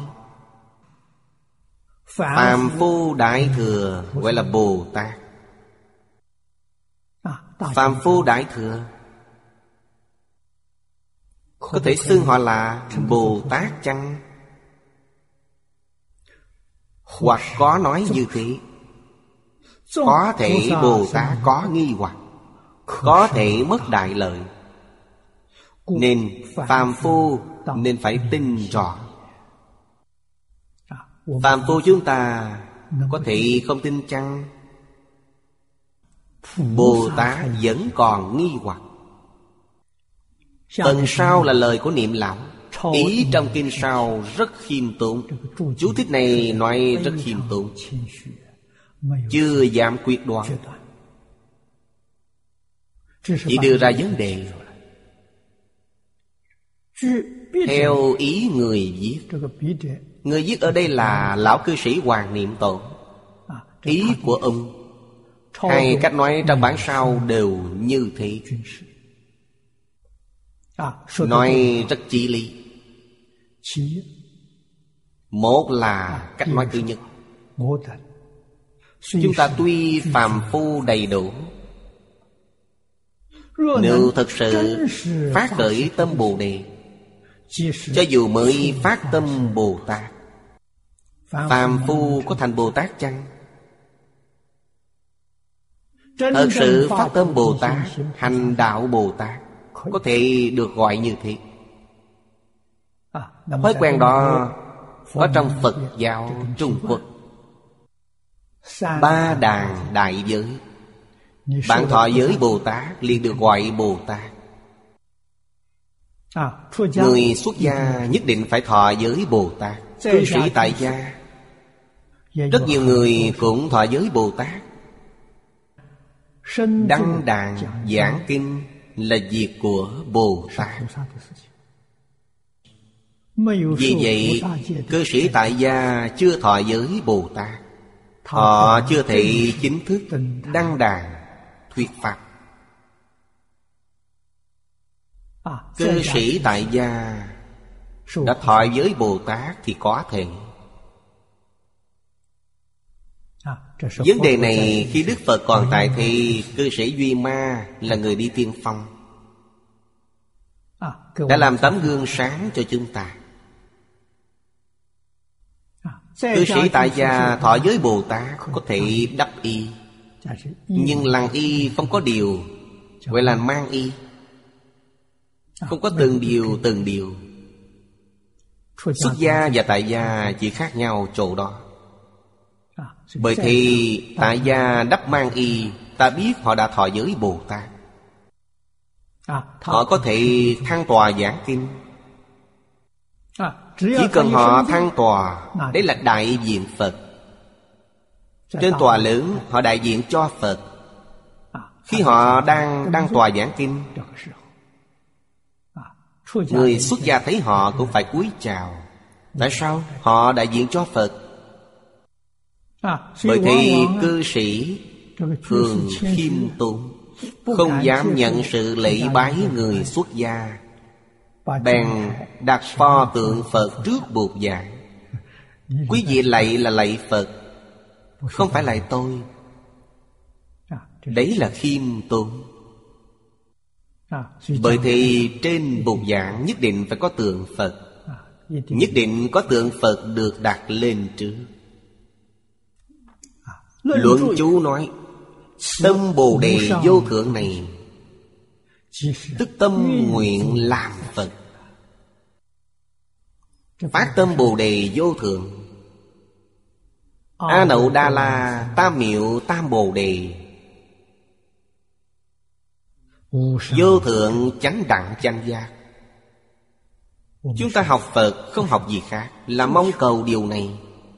S1: phàm phu đại thừa gọi là Bồ Tát. Phàm phu đại thừa có thể xưng họ là Bồ Tát chăng? Hoặc có nói như thế. Có thể Bồ Tát có nghi hoặc, có thể mất đại lợi. Nên phàm phu nên phải tin rõ. Phàm phu chúng ta có thể không tin chăng? Bồ Tát vẫn còn nghi hoặc. Tầng sau là lời của Niệm Lão. Ý trong kinh sau rất khiêm tốn. Chú thích này nói rất khiêm tốn, chưa dám quyết đoán, chỉ đưa ra vấn đề theo ý người viết. Người viết ở đây là Lão Cư Sĩ Hoàng Niệm Tổ. Ý của ông, hai cách nói trong bản sau đều như thế, nói rất chí lý. Một là cách nói thứ nhất. Chúng ta tuy phàm phu đầy đủ, nếu thật sự phát khởi tâm Bồ Đề, cho dù mới phát tâm Bồ Tát, phàm phu có thành Bồ Tát chăng? Thật sự phát tâm Bồ Tát, hành đạo Bồ Tát, có thể được gọi như thế. Thói quen đó có trong Phật giáo Trung Quốc. 3 đàn đại giới, bạn thọ giới Bồ Tát liền được gọi Bồ Tát. Người xuất gia nhất định phải thọ giới Bồ Tát. Cư sĩ tại gia, rất nhiều người cũng thọ giới Bồ Tát. Đăng đàn giảng kinh là việc của Bồ Tát. Vì vậy, cư sĩ tại gia chưa thọ giới Bồ Tát, họ chưa thể chính thức đăng đàn thuyết pháp. Cư sĩ tại gia đã thọ giới Bồ Tát thì có thể. Vấn đề này khi Đức Phật còn tại thì cư sĩ Duy Ma là người đi tiên phong, đã làm tấm gương sáng cho chúng ta. Cư sĩ tại gia thọ giới Bồ Tát có thể đắp y, nhưng lăng y không có điều, gọi là mang y, không có từng điều. Xuất gia và tại gia chỉ khác nhau chỗ đó. Bởi thì tại gia đắp mang y, ta biết họ đã thọ giới Bồ Tát, họ có thể thăng tòa giảng kinh. Chỉ cần họ thăng tòa, đấy là đại diện Phật. Trên tòa lớn họ đại diện cho Phật. Khi họ đang đăng tòa giảng kinh, người xuất gia thấy họ cũng phải cúi chào. Tại sao? Họ đại diện cho Phật. Bởi thì cư sĩ thường khiêm tốn, không dám nhận sự lễ bái người xuất gia, bèn đặt pho tượng Phật trước bục giảng. Quý vị lạy là lạy Phật, không phải lạy tôi. Đấy là khiêm tốn. Bởi thì trên bục giảng nhất định phải có tượng Phật, nhất định có tượng Phật được đặt lên trước. Luận chú nói, tâm Bồ Đề vô thượng này tức tâm nguyện làm Phật. Phát tâm Bồ Đề vô thượng, A Nậu Đa La Tam Miệu Tam Bồ Đề, vô thượng chánh đẳng chánh giác. Chúng ta học Phật không học gì khác, là mong cầu điều này.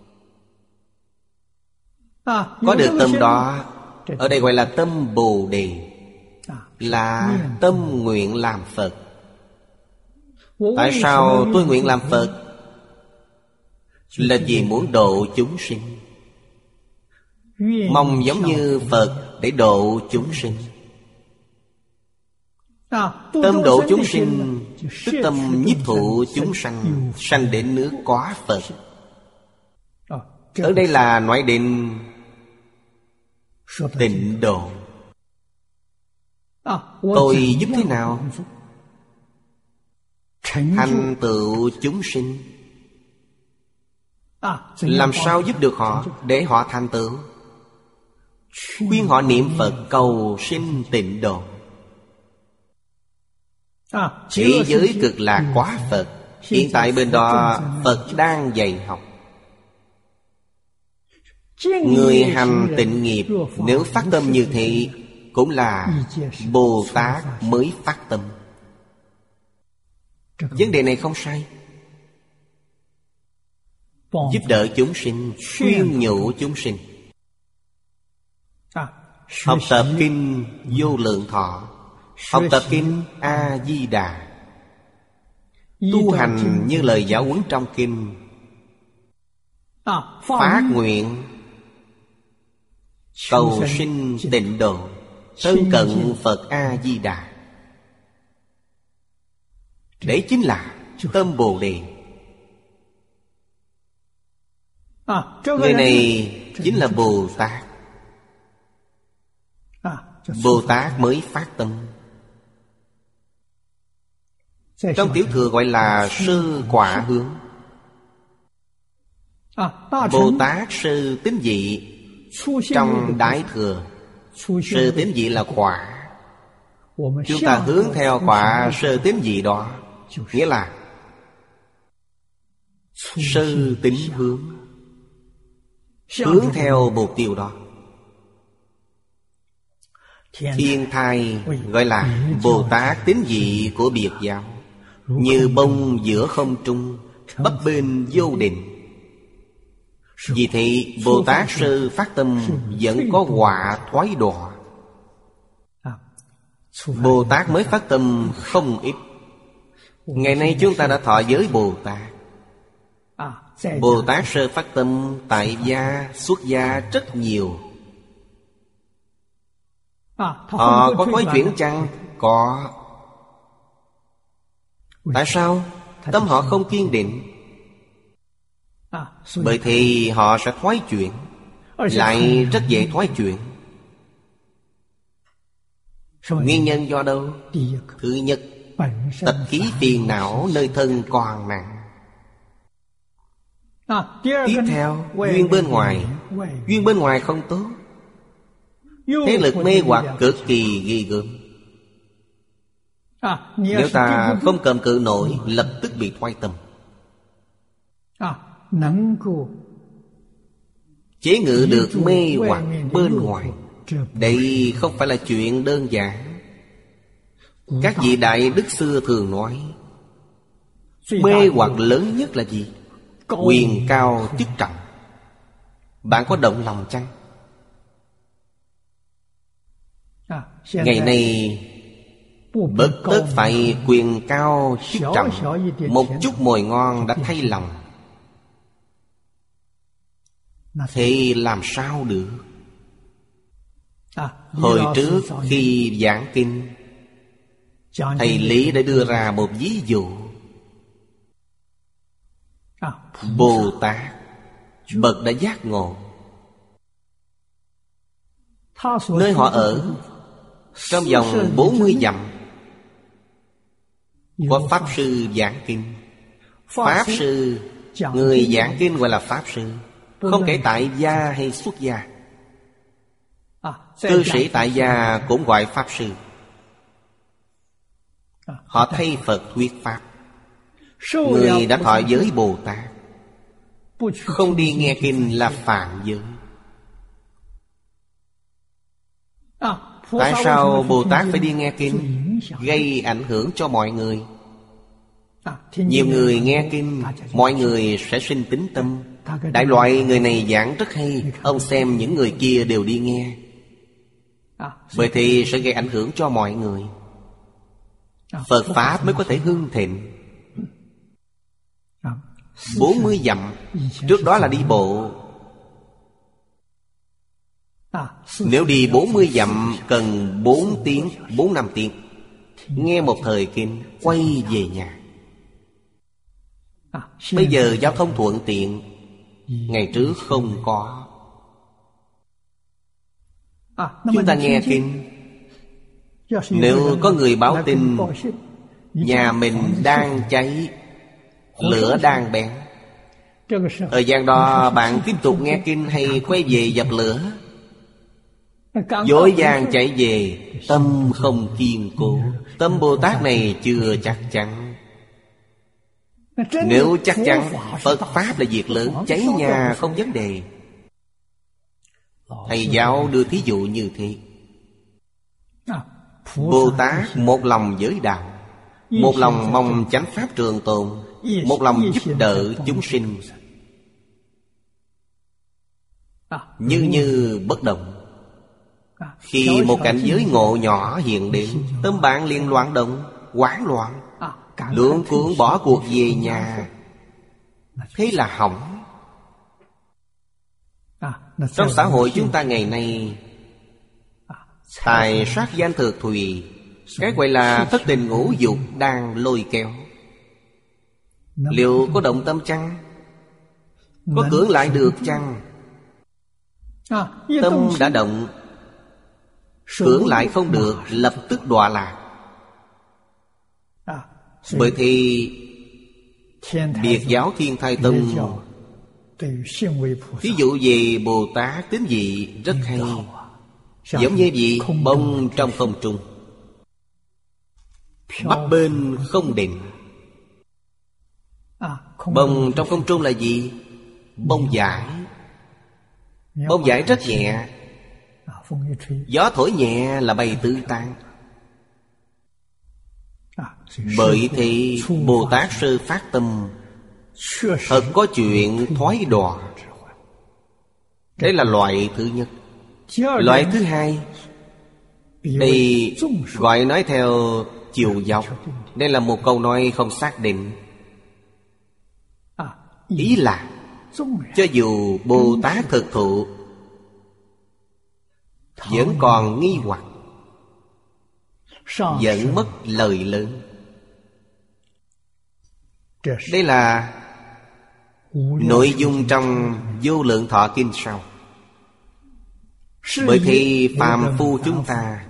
S1: Có được tâm đó, ở đây gọi là tâm Bồ Đề, là tâm nguyện làm Phật. Tại sao tôi nguyện làm Phật? Là vì muốn độ chúng sinh, mong giống như Phật để độ chúng sinh. Tâm độ chúng sinh tức tâm nhiếp thụ chúng sanh, sanh đến nước có Phật. Ở đây là nói đến tịnh độ. Tôi giúp thế nào? Thành tựu chúng sinh. Làm sao giúp được họ để họ thành tựu? Khuyên họ niệm Phật cầu sinh tịnh độ. Thế giới cực lạc quá Phật, hiện tại bên đó Phật đang dạy học. Người hành tịnh nghiệp nếu phát tâm như thế, cũng là Bồ Tát mới phát tâm. Vấn đề này không sai. Giúp đỡ chúng sinh, khuyên nhủ chúng sinh. Học tập kinh Vô Lượng Thọ, học tập kinh A Di Đà, tu hành như lời giáo huấn trong kinh, phát nguyện cầu sinh tịnh độ, thân cận Phật A Di Đà. Đấy chính là tâm Bồ Đề. Người này chính là Bồ Tát. Bồ Tát mới phát tâm. Trong tiểu thừa gọi là sơ quả hướng. Bồ Tát sơ tín vị. Trong đại thừa, sơ tín vị là quả. Chúng ta hướng theo quả sơ tín vị đó, nghĩa là sơ tín hướng, hướng theo mục tiêu đó. Thiên thai gọi là Bồ Tát tín vị của biệt giáo, như bông giữa không trung, bấp bênh vô định. Vì thế Bồ Tát sơ phát tâm vẫn có quả thoái đọa. Bồ Tát mới phát tâm không ít. Ngày nay chúng ta đã thọ giới Bồ Tát. Bồ Tát sơ phát tâm, tại gia, xuất gia rất nhiều. Họ có thói chuyển chăng? Có. Tại sao? Tâm họ không kiên định. Bởi thì họ sẽ thoái chuyển, lại rất dễ thoái chuyển. Nguyên nhân do đâu? Thứ nhất, tập khí phiền não nơi thân còn nặng. Tiếp theo, duyên bên ngoài. Duyên bên ngoài không tốt, thế lực mê hoặc cực kỳ ghê gớm. Nếu ta không cầm cự nổi, lập tức bị thoái tâm. Chế ngự được mê hoặc bên ngoài, đây không phải là chuyện đơn giản. Các vị đại đức xưa thường nói, mê hoặc lớn nhất là gì? Quyền cao chức trọng. Bạn có động lòng chăng? Ngày nay bất tất phải quyền cao chức trọng, một chút mồi ngon đã thay lòng. Thì làm sao được? Hồi trước khi giảng kinh, thầy Lý đã đưa ra một ví dụ. Bồ Tát bậc đã giác ngộ, nơi họ ở trong vòng 40 dặm có Pháp Sư giảng kinh. Pháp Sư, người giảng kinh gọi là Pháp Sư, không kể tại gia hay xuất gia. Cư sĩ tại gia cũng gọi Pháp Sư. Họ thay Phật thuyết Pháp. Người đã thọ giới Bồ Tát, không đi nghe kinh là phạm giới. Tại sao Bồ Tát phải đi nghe kinh? Gây ảnh hưởng cho mọi người. Nhiều người nghe kinh, mọi người sẽ sinh tín tâm. Đại loại người này giảng rất hay, ông xem những người kia đều đi nghe. Bởi thì sẽ gây ảnh hưởng cho mọi người. Phật Pháp mới có thể hưng thịnh. 40 dặm, trước đó là đi bộ. Nếu đi 40 dặm cần 4 tiếng, 4-5 tiếng. Nghe một thời kinh, quay về nhà. Bây giờ giao thông thuận tiện, ngày trước không có. Chúng ta nghe kinh, nếu có người báo tin nhà mình đang cháy, lửa đang bén, thời gian đó bạn tiếp tục nghe kinh hay quay về dập lửa? Vội vàng chạy về, tâm không kiên cố. Tâm Bồ Tát này chưa chắc chắn. Nếu chắc chắn, Phật Pháp là việc lớn, cháy nhà không vấn đề. Thầy giáo đưa thí dụ như thế. Bồ Tát một lòng giới đạo, một lòng mong chánh pháp trường tồn, một lòng giúp đỡ chúng sinh, như bất động. Khi một cảnh giới ngộ nhỏ hiện đến, tâm bạn liền loạn động, hoảng loạn, luống cuống bỏ cuộc về nhà. Thế là hỏng. Trong xã hội chúng ta ngày nay, tài sát danh thực thùy, cái gọi là thất tình ngũ dục đang lôi kéo. Liệu có động tâm chăng? Có cưỡng lại được chăng? Tâm đã động, cưỡng lại không được, lập tức đọa lạc. Bởi thì Biệt giáo Thiên Thai Tông thí dụ về Bồ Tát tín vị rất hay. Giống như vị bông trong không trung, bắp bên không định. Bông trong không trung là gì? Bông vải. Bông vải rất nhẹ, gió thổi nhẹ là bay tứ tán. Bởi thì Bồ Tát sơ phát tâm thật có chuyện thoái đọa. Đây là loại thứ nhất. Loại thứ hai, Đây gọi nói theo chiều dọc. Đây là một câu nói không xác định. Ý là cho dù Bồ Tát thực thụ vẫn còn nghi hoặc, vẫn mất lời lớn. Đây là nội dung trong Vô Lượng Thọ Kinh sau. Bởi thì phàm phu chúng ta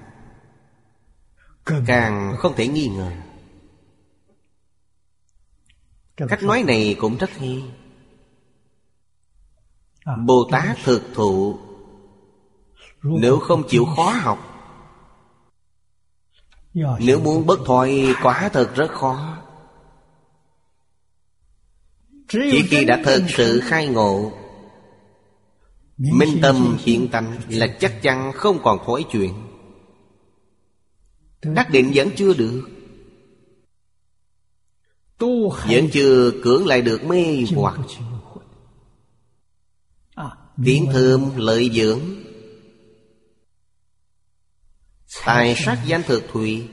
S1: càng không thể nghi ngờ. Cách nói này cũng rất hay. Bồ Tát thực thụ nếu không chịu khó học, nếu muốn bất thoại quả thật rất khó. Chỉ khi đã thật sự khai ngộ, minh tâm hiện tánh là chắc chắn không còn thối chuyện. Đắc định vẫn chưa được, vẫn chưa cưỡng lại được mê hoặc. Tiếng thơm lợi dưỡng, tài sắc danh thực thùy,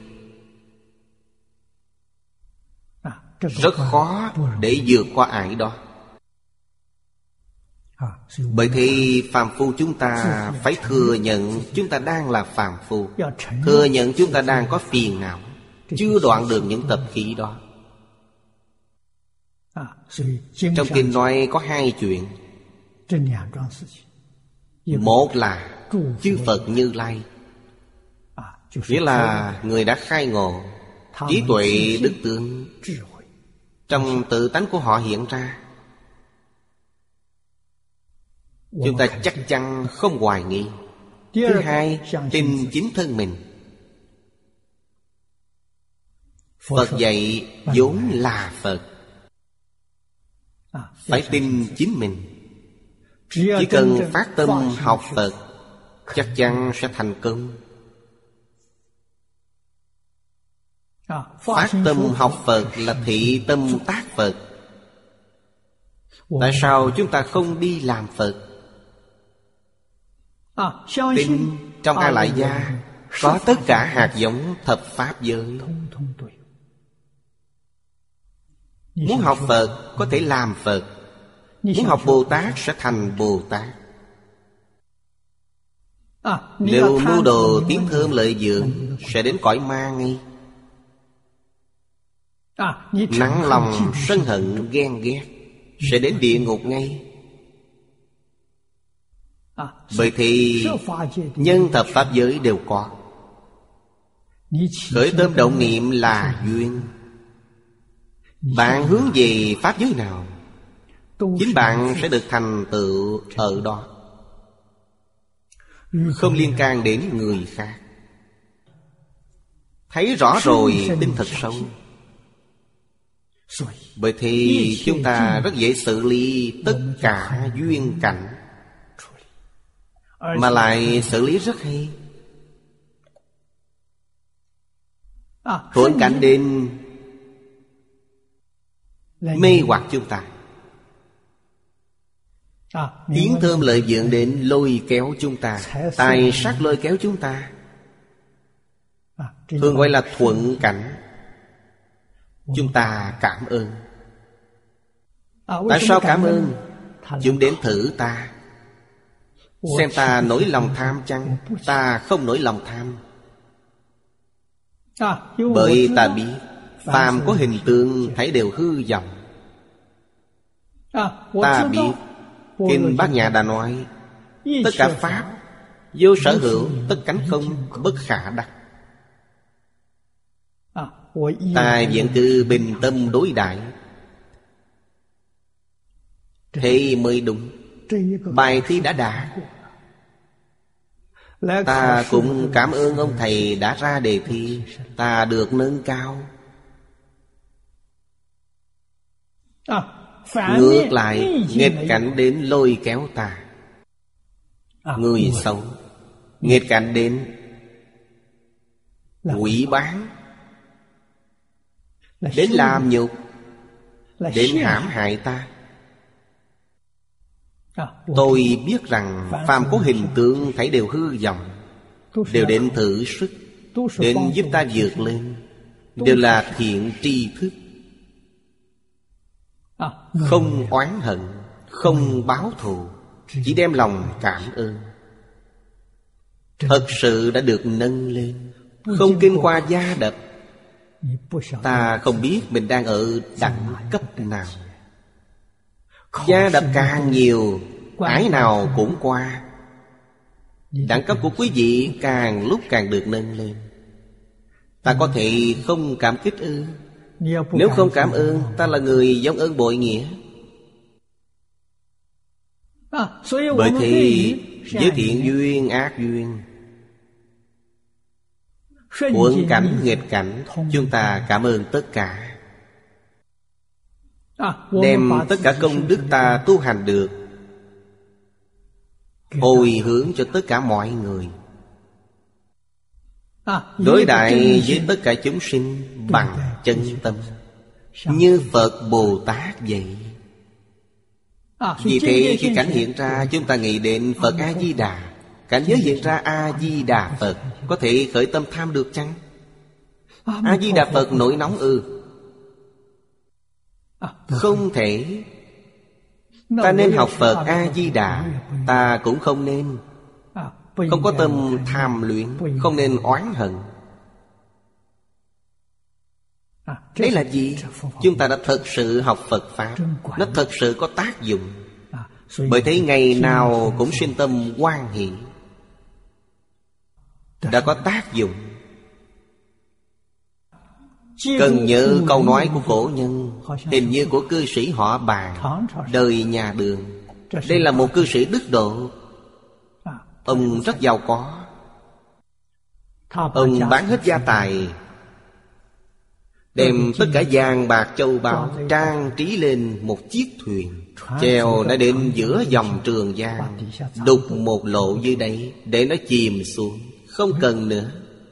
S1: rất khó để vượt qua ải đó. Bởi thì phàm phu chúng ta phải thừa nhận chúng ta đang là phàm phu, thừa nhận chúng ta đang có phiền não, chưa đoạn được những tập khí đó. Trong kinh nói có hai chuyện. Một là chư Phật Như Lai, nghĩa là người đã khai ngộ, trí tuệ đức tướng trong tự tánh của họ hiện ra. Chúng ta chắc chắn không hoài nghi. Thứ hai, tin chính thân mình. Phật dạy vốn là Phật, phải tin chính mình. Chỉ cần phát tâm học Phật, chắc chắn sẽ thành công. Phát tâm học Phật là thị tâm tác Phật. Tại sao chúng ta không đi làm Phật? Tin trong A Lại Gia có tất cả hạt giống thập pháp giới. Muốn học Phật có thể làm Phật, muốn học Bồ Tát sẽ thành Bồ Tát. Nếu mưu đồ tiếng thơm lợi dưỡng sẽ đến cõi ma ngay. Nặng lòng sân hận ghen ghét sẽ đến địa ngục ngay. Bởi thì nhân thập pháp giới đều có. Khởi tâm động niệm là duyên. Bạn hướng về pháp giới nào, chính bạn sẽ được thành tựu ở đó, không liên can đến người khác. Thấy rõ rồi tin thật sâu. Bởi thì chúng ta rất dễ xử lý tất cả duyên cảnh, mà lại xử lý rất hay. Thuận cảnh đến mê hoặc chúng ta, tiếng thơm lợi dưỡng đến lôi kéo chúng ta, tài sắc lôi kéo chúng ta. Thường gọi là thuận cảnh. Chúng ta cảm ơn. Tại sao cảm ơn? Chúng đến thử ta, xem ta nổi lòng tham chăng. Ta không nổi lòng tham. Bởi ta biết phàm có hình tượng thấy đều hư vọng. Ta biết Kinh Bát Nhã đã nói tất cả pháp vô sở hữu, tất cánh không, bất khả đắc. Ta vẫn cứ bình tâm đối đãi, thế mới đúng. Bài thi đã đạt. Ta cũng cảm ơn ông thầy đã ra đề thi, ta được nâng cao. Ngược lại, nghịch cảnh đến lôi kéo ta. Người xấu, nghịch cảnh đến quỷ bán, đến làm nhục, đến hãm hại ta. Tôi biết rằng phàm có hình tượng thấy đều hư vọng. đều đến thử sức, đến giúp ta vượt lên, đều là thiện tri thức. Không oán hận, không báo thù, chỉ đem lòng cảm ơn. Thật sự đã được nâng lên, không kinh qua gia đập. Ta không biết mình đang ở đẳng cấp nào. Gia đập càng nhiều, ải nào cũng qua. Đẳng cấp của quý vị càng lúc càng được nâng lên. Ta có thể không cảm kích ư? Nếu không cảm ơn, ta là người vong ơn bội nghĩa. Bởi thế với thiện duyên ác duyên, thuận cảnh nghịch cảnh, chúng ta cảm ơn tất cả. Đem tất cả công đức ta tu hành được hồi hướng cho tất cả mọi người. Đối đại với tất cả chúng sinh bằng chân tâm, như Phật Bồ Tát vậy. Vì thế khi cảnh hiện ra, chúng ta nghĩ đến Phật A-di-đà. Cảnh giới hiện ra A-di-đà Phật, có thể khởi tâm tham được chăng? A-di-đà Phật nổi nóng ư? Không thể. Ta nên học Phật A-di-đà, ta cũng không nên. Không có tâm tham luyện, không nên oán hận. Đấy là gì? Chúng ta đã thật sự học Phật Pháp, nó thật sự có tác dụng. Bởi thế ngày nào cũng sinh tâm hoan hỷ, đã có tác dụng. Cần nhớ câu nói của cổ nhân, hình như của cư sĩ họ Bàn, đời nhà Đường. Đây là một cư sĩ đức độ. Ông rất giàu có. Ông bán hết gia tài, đem tất cả vàng bạc châu báu trang trí lên một chiếc thuyền, chèo nó đến giữa dòng Trường Giang, đục một lỗ dưới đáy để nó chìm xuống, không cần nữa.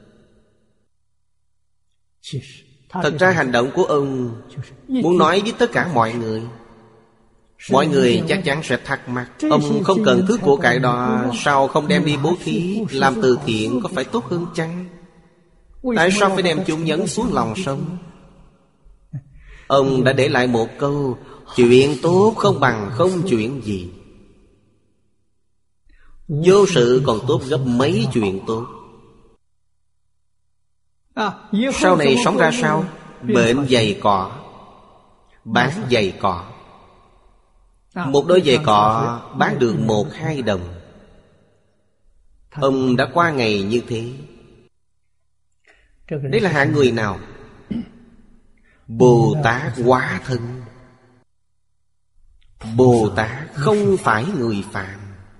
S1: Thật ra hành động của ông muốn nói với tất cả mọi người. Mọi người chắc chắn sẽ thắc mắc, ông không cần thứ của cải đó, sao không đem đi bố thí, làm từ thiện có phải tốt hơn chăng? Tại sao phải đem chúng nhấn xuống lòng sông? Ông đã để lại một câu: chuyện tốt không bằng không chuyện gì. Vô sự còn tốt gấp mấy chuyện tốt. Sau này sống ra sao? Bệnh giày cỏ, bán giày cỏ. Một đôi giày cỏ bán được 1-2 đồng. Ông đã qua ngày như thế. Đây là hạng người nào? Bồ Tát hóa thân. Bồ Tát không phải người phàm.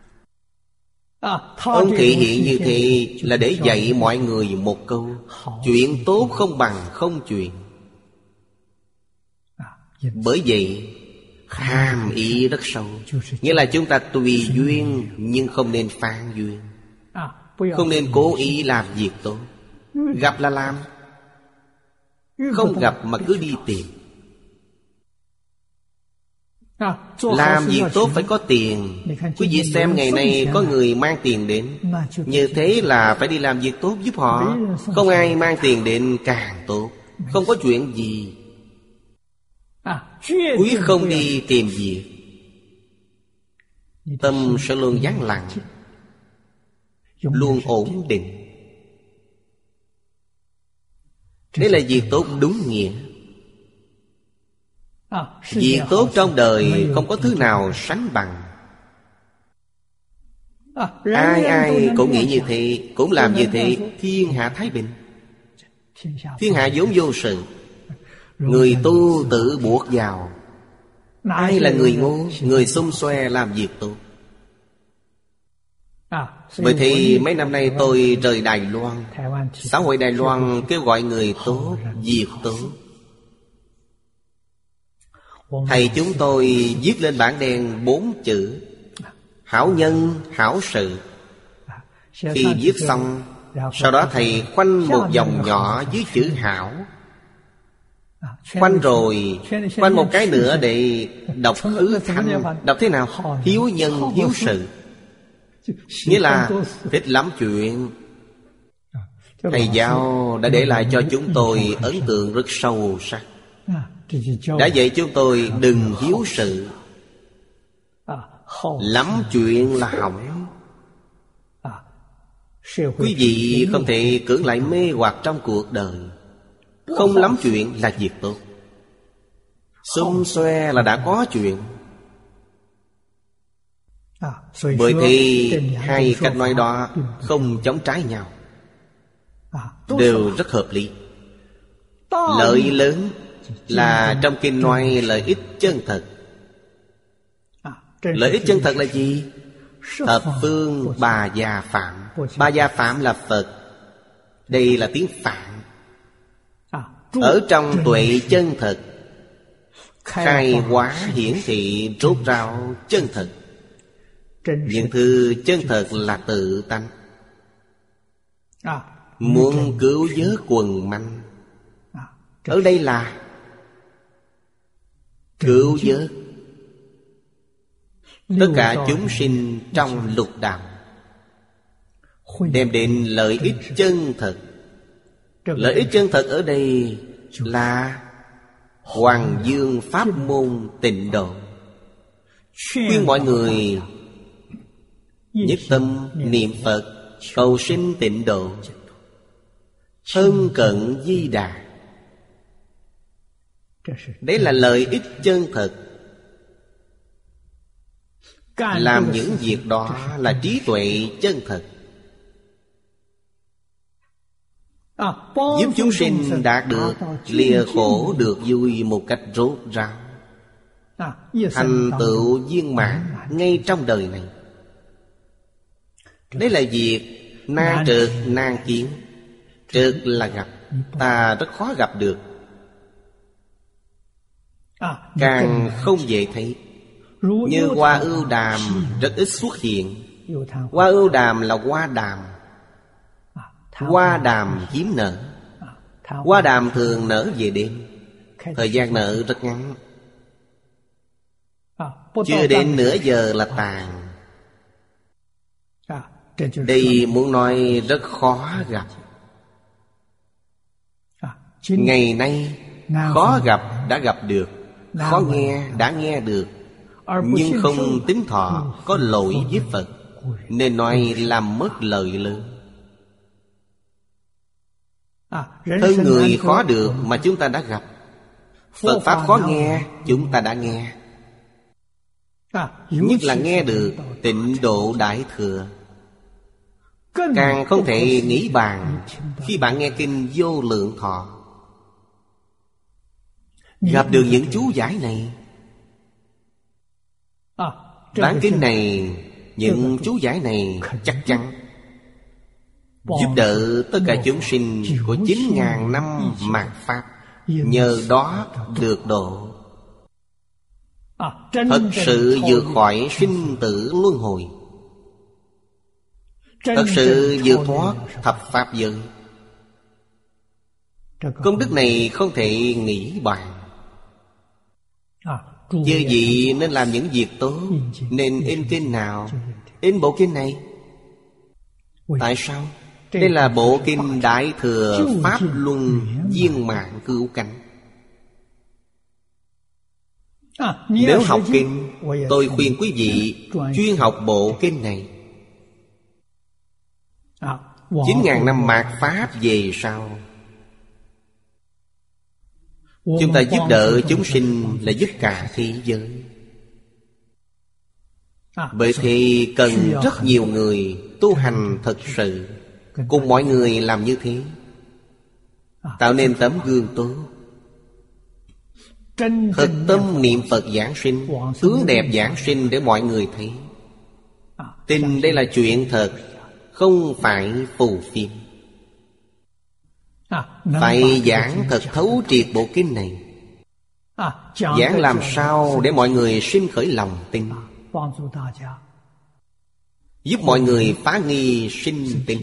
S1: Ông thể hiện như thế là để dạy mọi người một câu: chuyện tốt không bằng không chuyện. Bởi vậy hàm ý rất sâu, nghĩa là chúng ta tùy duyên nhưng không nên phán duyên, không nên cố ý làm việc tốt. Gặp là làm, không gặp mà cứ đi tìm. Làm việc tốt phải có tiền. Quý vị xem ngày nay có người mang tiền đến, như thế là phải đi làm việc tốt giúp họ. Không ai mang tiền đến càng tốt. Không có chuyện gì, quyết không đi tìm việc. Tâm sẽ luôn vắng lặng, luôn ổn định. Đây là việc tốt đúng nghĩa. Việc tốt trong đời không có thứ nào sánh bằng. Ai ai cũng nghĩ như thế, cũng làm như thế, thiên hạ thái bình. Thiên hạ vốn vô sự, người tu tự buộc vào. Ai là người ngu? Người xung xoe làm việc tốt. Bởi thì mấy năm nay tôi rời Đài Loan. Xã hội Đài Loan kêu gọi người tốt, việc tốt. Thầy chúng tôi viết lên bảng đen 4 chữ: hảo nhân, hảo sự. Khi viết xong, sau đó thầy khoanh một vòng nhỏ dưới chữ hảo. Khoanh rồi, khoanh một cái nữa để đọc hứ thanh. Đọc thế nào? Hiếu nhân, hiếu sự. Nghĩa là thích lắm chuyện, Thầy giáo đã để lại cho chúng tôi ấn tượng rất sâu sắc. Đã dạy chúng tôi đừng hiếu sự. Lắm chuyện là hỏng. Quý vị không thể cưỡng lại mê hoặc trong cuộc đời. Không lắm chuyện là việc tốt. Xung xoe là đã có chuyện. Bởi thì hai cách nói đó không chống trái nhau, đều rất hợp lý. Lợi lớn là trong kinh nói lợi ích chân thật. Lợi ích chân thật là gì? Thập phương Bà Gia Phạm. Bà Gia Phạm là Phật. Đây là tiếng Phạn. Ở trong tuệ chân thật, khai hóa hiển thị rốt ráo chân thật. Những thứ chân thật là tự tánh. Muốn cứu vớt quần manh, ở đây là cứu vớt tất cả chúng sinh trong lục đạo, đem đến lợi ích chân thật. Lợi ích chân thật ở đây là Hoàng Dương Pháp môn tịnh độ. Khuyên mọi người nhất tâm niệm Phật, cầu sinh tịnh độ, thân cận Di Đà. Đấy là lợi ích chân thật. Làm những việc đó là trí tuệ chân thật, giúp chúng sinh đạt được lìa khổ được vui một cách rốt ráo, thành tựu viên mãn ngay trong đời này. Đấy là việc nan trượt nan kiến. Trượt là gặp, ta rất khó gặp được, càng không dễ thấy. Như hoa ưu đàm rất ít xuất hiện. Hoa ưu đàm là hoa đàm. Hoa đàm hiếm nở. Hoa đàm thường nở về đêm. Thời gian nở rất ngắn, chưa đến nửa giờ là tàn. Đây muốn nói rất khó gặp. Ngày nay khó gặp đã gặp được, khó nghe đã nghe được, nhưng không tính thọ, có lỗi với Phật, nên nói làm mất lợi lớn. Thân người khó được mà chúng ta đã gặp. Phật Pháp khó nghe, chúng ta đã nghe. Nhất là nghe được Tịnh Độ Đại Thừa, càng không thể nghĩ bàn. Khi bạn nghe kinh Vô Lượng Thọ, gặp được những chú giải này, bản kinh này, những chú giải này chắc chắn giúp đỡ tất cả chúng sinh của 9.000 năm mạt Pháp, nhờ đó được độ. Thật sự vượt khỏi sinh tử luân hồi, thật sự vượt thoát thập Pháp giới. Công đức này không thể nghĩ bàn. Chư vị nên làm những việc tốt, nên in kinh nào? In bộ kinh này. Tại sao? Đây là bộ kinh Đại Thừa Pháp Luân Viên Mãn Cứu Cánh. Nếu học kinh, tôi khuyên quý vị chuyên học bộ kinh này. 9.000 năm mạt Pháp về sau, chúng ta giúp đỡ chúng sinh là giúp cả thế giới. Bởi thì cần rất nhiều người tu hành thật sự, cùng mọi người làm như thế, tạo nên tấm gương tốt. Thật tâm niệm Phật giảng sinh, tướng đẹp giảng sinh để mọi người thấy. Tin đây là chuyện thật, không phải phù phiếm. Phải giảng thật thấu triệt bộ kinh này. Giảng làm sao để mọi người sinh khởi lòng tin, giúp mọi người phá nghi sinh tin,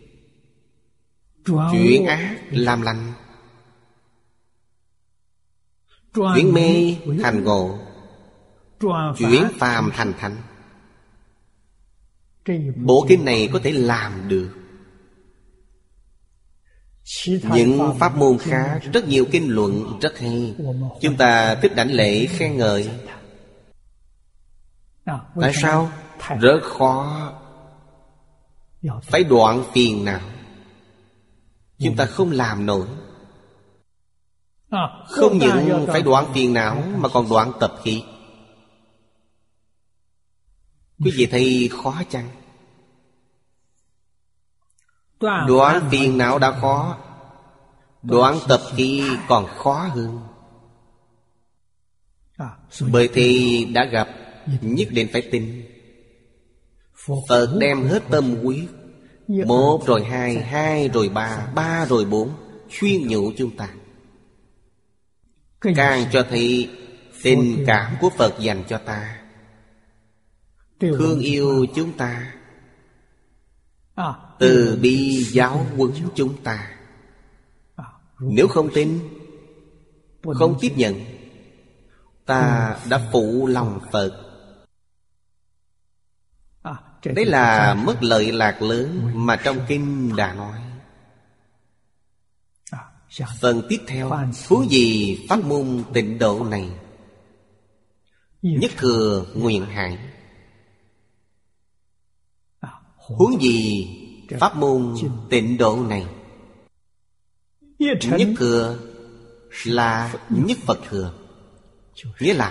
S1: chuyển ác làm lành, chuyển mê thành ngộ, chuyển phàm thành thánh. Bộ kinh này có thể làm được. Những pháp môn khác rất nhiều kinh luận rất hay, chúng ta thích đảnh lễ khen ngợi. Tại sao? Rất khó. Phải đoạn phiền não, chúng ta không làm nổi. Không những phải đoạn phiền não mà còn đoạn tập khí. Quý vị thấy khó chăng? Đoạn phiền não đã khó, đoạn tập khí còn khó hơn. Bởi thì đã gặp, nhất định phải tin. Phật đem hết tâm quyết, một rồi hai, hai rồi ba, ba rồi bốn, khuyên nhủ chúng ta. Càng cho thấy tình cảm của Phật dành cho ta, thương yêu chúng ta, từ bi giáo huấn chúng ta. Nếu không tin, không tiếp nhận, ta đã phụ lòng Phật. Đấy là mất lợi lạc lớn mà trong kinh đã nói. Phần tiếp theo, huống gì pháp môn tịnh độ này, nhất thừa nguyện hải. Huống gì pháp môn tịnh độ này, nhất thừa là nhất Phật thừa. Nghĩa là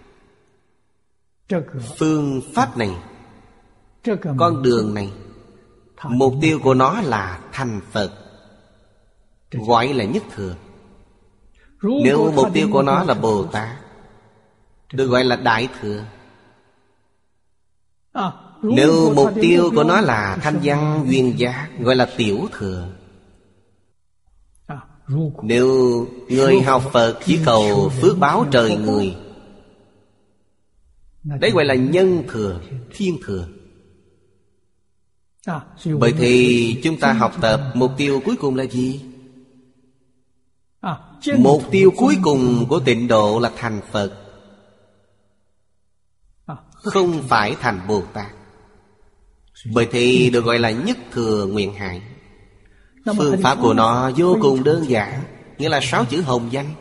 S1: phương pháp này, con đường này, mục tiêu của nó là thành Phật, gọi là nhất thừa. Nếu mục tiêu của nó là Bồ Tát, được gọi là đại thừa. Nếu mục tiêu của nó là thanh văn duyên giác, gọi là tiểu thừa. Nếu người học Phật chỉ cầu phước báo trời người, đấy gọi là nhân thừa, thiên thừa. Bởi thì chúng ta học tập mục tiêu cuối cùng là gì? Mục tiêu cuối cùng của tịnh độ là thành Phật, không phải thành Bồ Tát. Bởi thì được gọi là nhất thừa nguyện hải. Phương pháp của nó vô cùng đơn giản, nghĩa là 6 chữ hồng danh.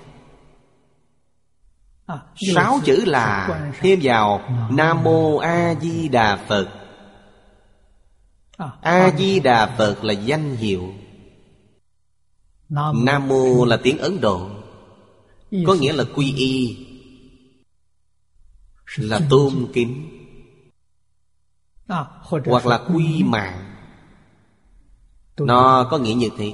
S1: 6 chữ là thêm vào Nam Mô A Di Đà Phật. A Di Đà Phật là danh hiệu. Nam Mô là tiếng Ấn Độ, có nghĩa là quy y, là tôn kính, hoặc là quy mạng. Nó có nghĩa như thế.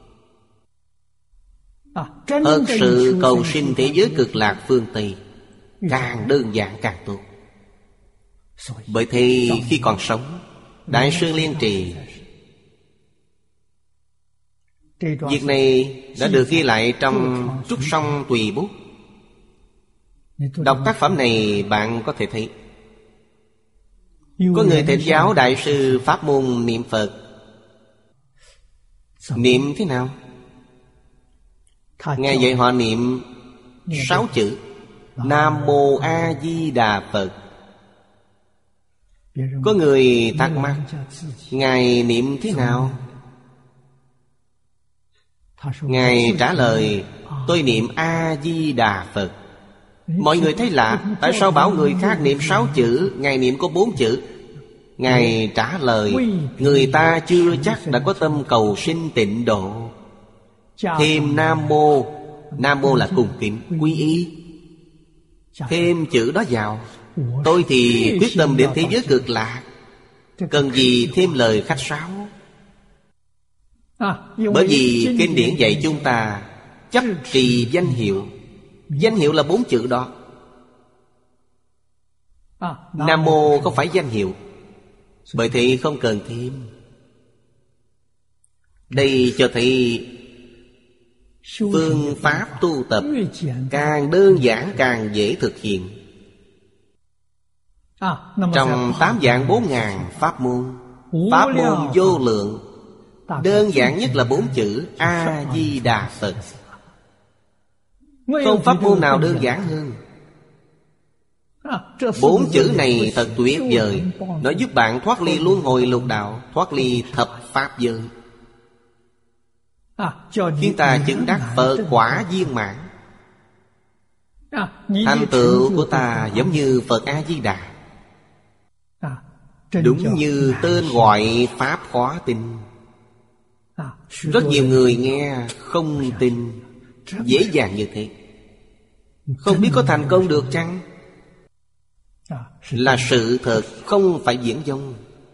S1: Thật sự cầu sinh thế giới cực lạc phương Tây, càng đơn giản càng tốt. Bởi thì khi còn sống, Đại sư Liên Trì, việc này đã được ghi lại trong Trúc Song Tùy Bút. Đọc tác phẩm này bạn có thể thấy, có người thỉnh giáo Đại sư pháp môn niệm Phật. Niệm thế nào? Ngài dạy họ niệm 6 chữ Nam Mô A Di Đà Phật. Có người thắc mắc, Ngài niệm thế nào? Ngài trả lời, tôi niệm A Di Đà Phật. Mọi người thấy lạ, tại sao bảo người khác niệm 6 chữ, Ngài niệm có 4 chữ? Ngài trả lời, người ta chưa chắc đã có tâm cầu sinh tịnh độ. Thêm Nam Mô, Nam Mô là cung kính, quy y. Thêm chữ đó vào, tôi thì quyết tâm đến thế giới cực lạc, cần gì thêm lời khách sáo. Bởi vì kinh điển dạy chúng ta chấp trì danh hiệu. Danh hiệu là 4 chữ đó. Nam Mô không phải danh hiệu, bởi thì không cần thêm. Đây cho thấy phương pháp tu tập càng đơn giản càng dễ thực hiện. Trong 8 vạn 4.000 pháp môn, pháp môn vô lượng, đơn giản nhất là 4 chữ A-di-đà Phật. Không pháp môn nào đơn giản hơn. 4 chữ này thật tuyệt vời. Nó giúp bạn thoát ly luân hồi lục đạo, thoát ly thập pháp giới. khiến ta chứng đắc Phật quả viên mãn. Thành tựu của ta giống như Phật A-di-đà, đúng như tên gọi Pháp khó tin. Rất nhiều người nghe không tin, dễ dàng như thế. Không biết có thành công được chăng? Là sự thật, không phải diễn dông.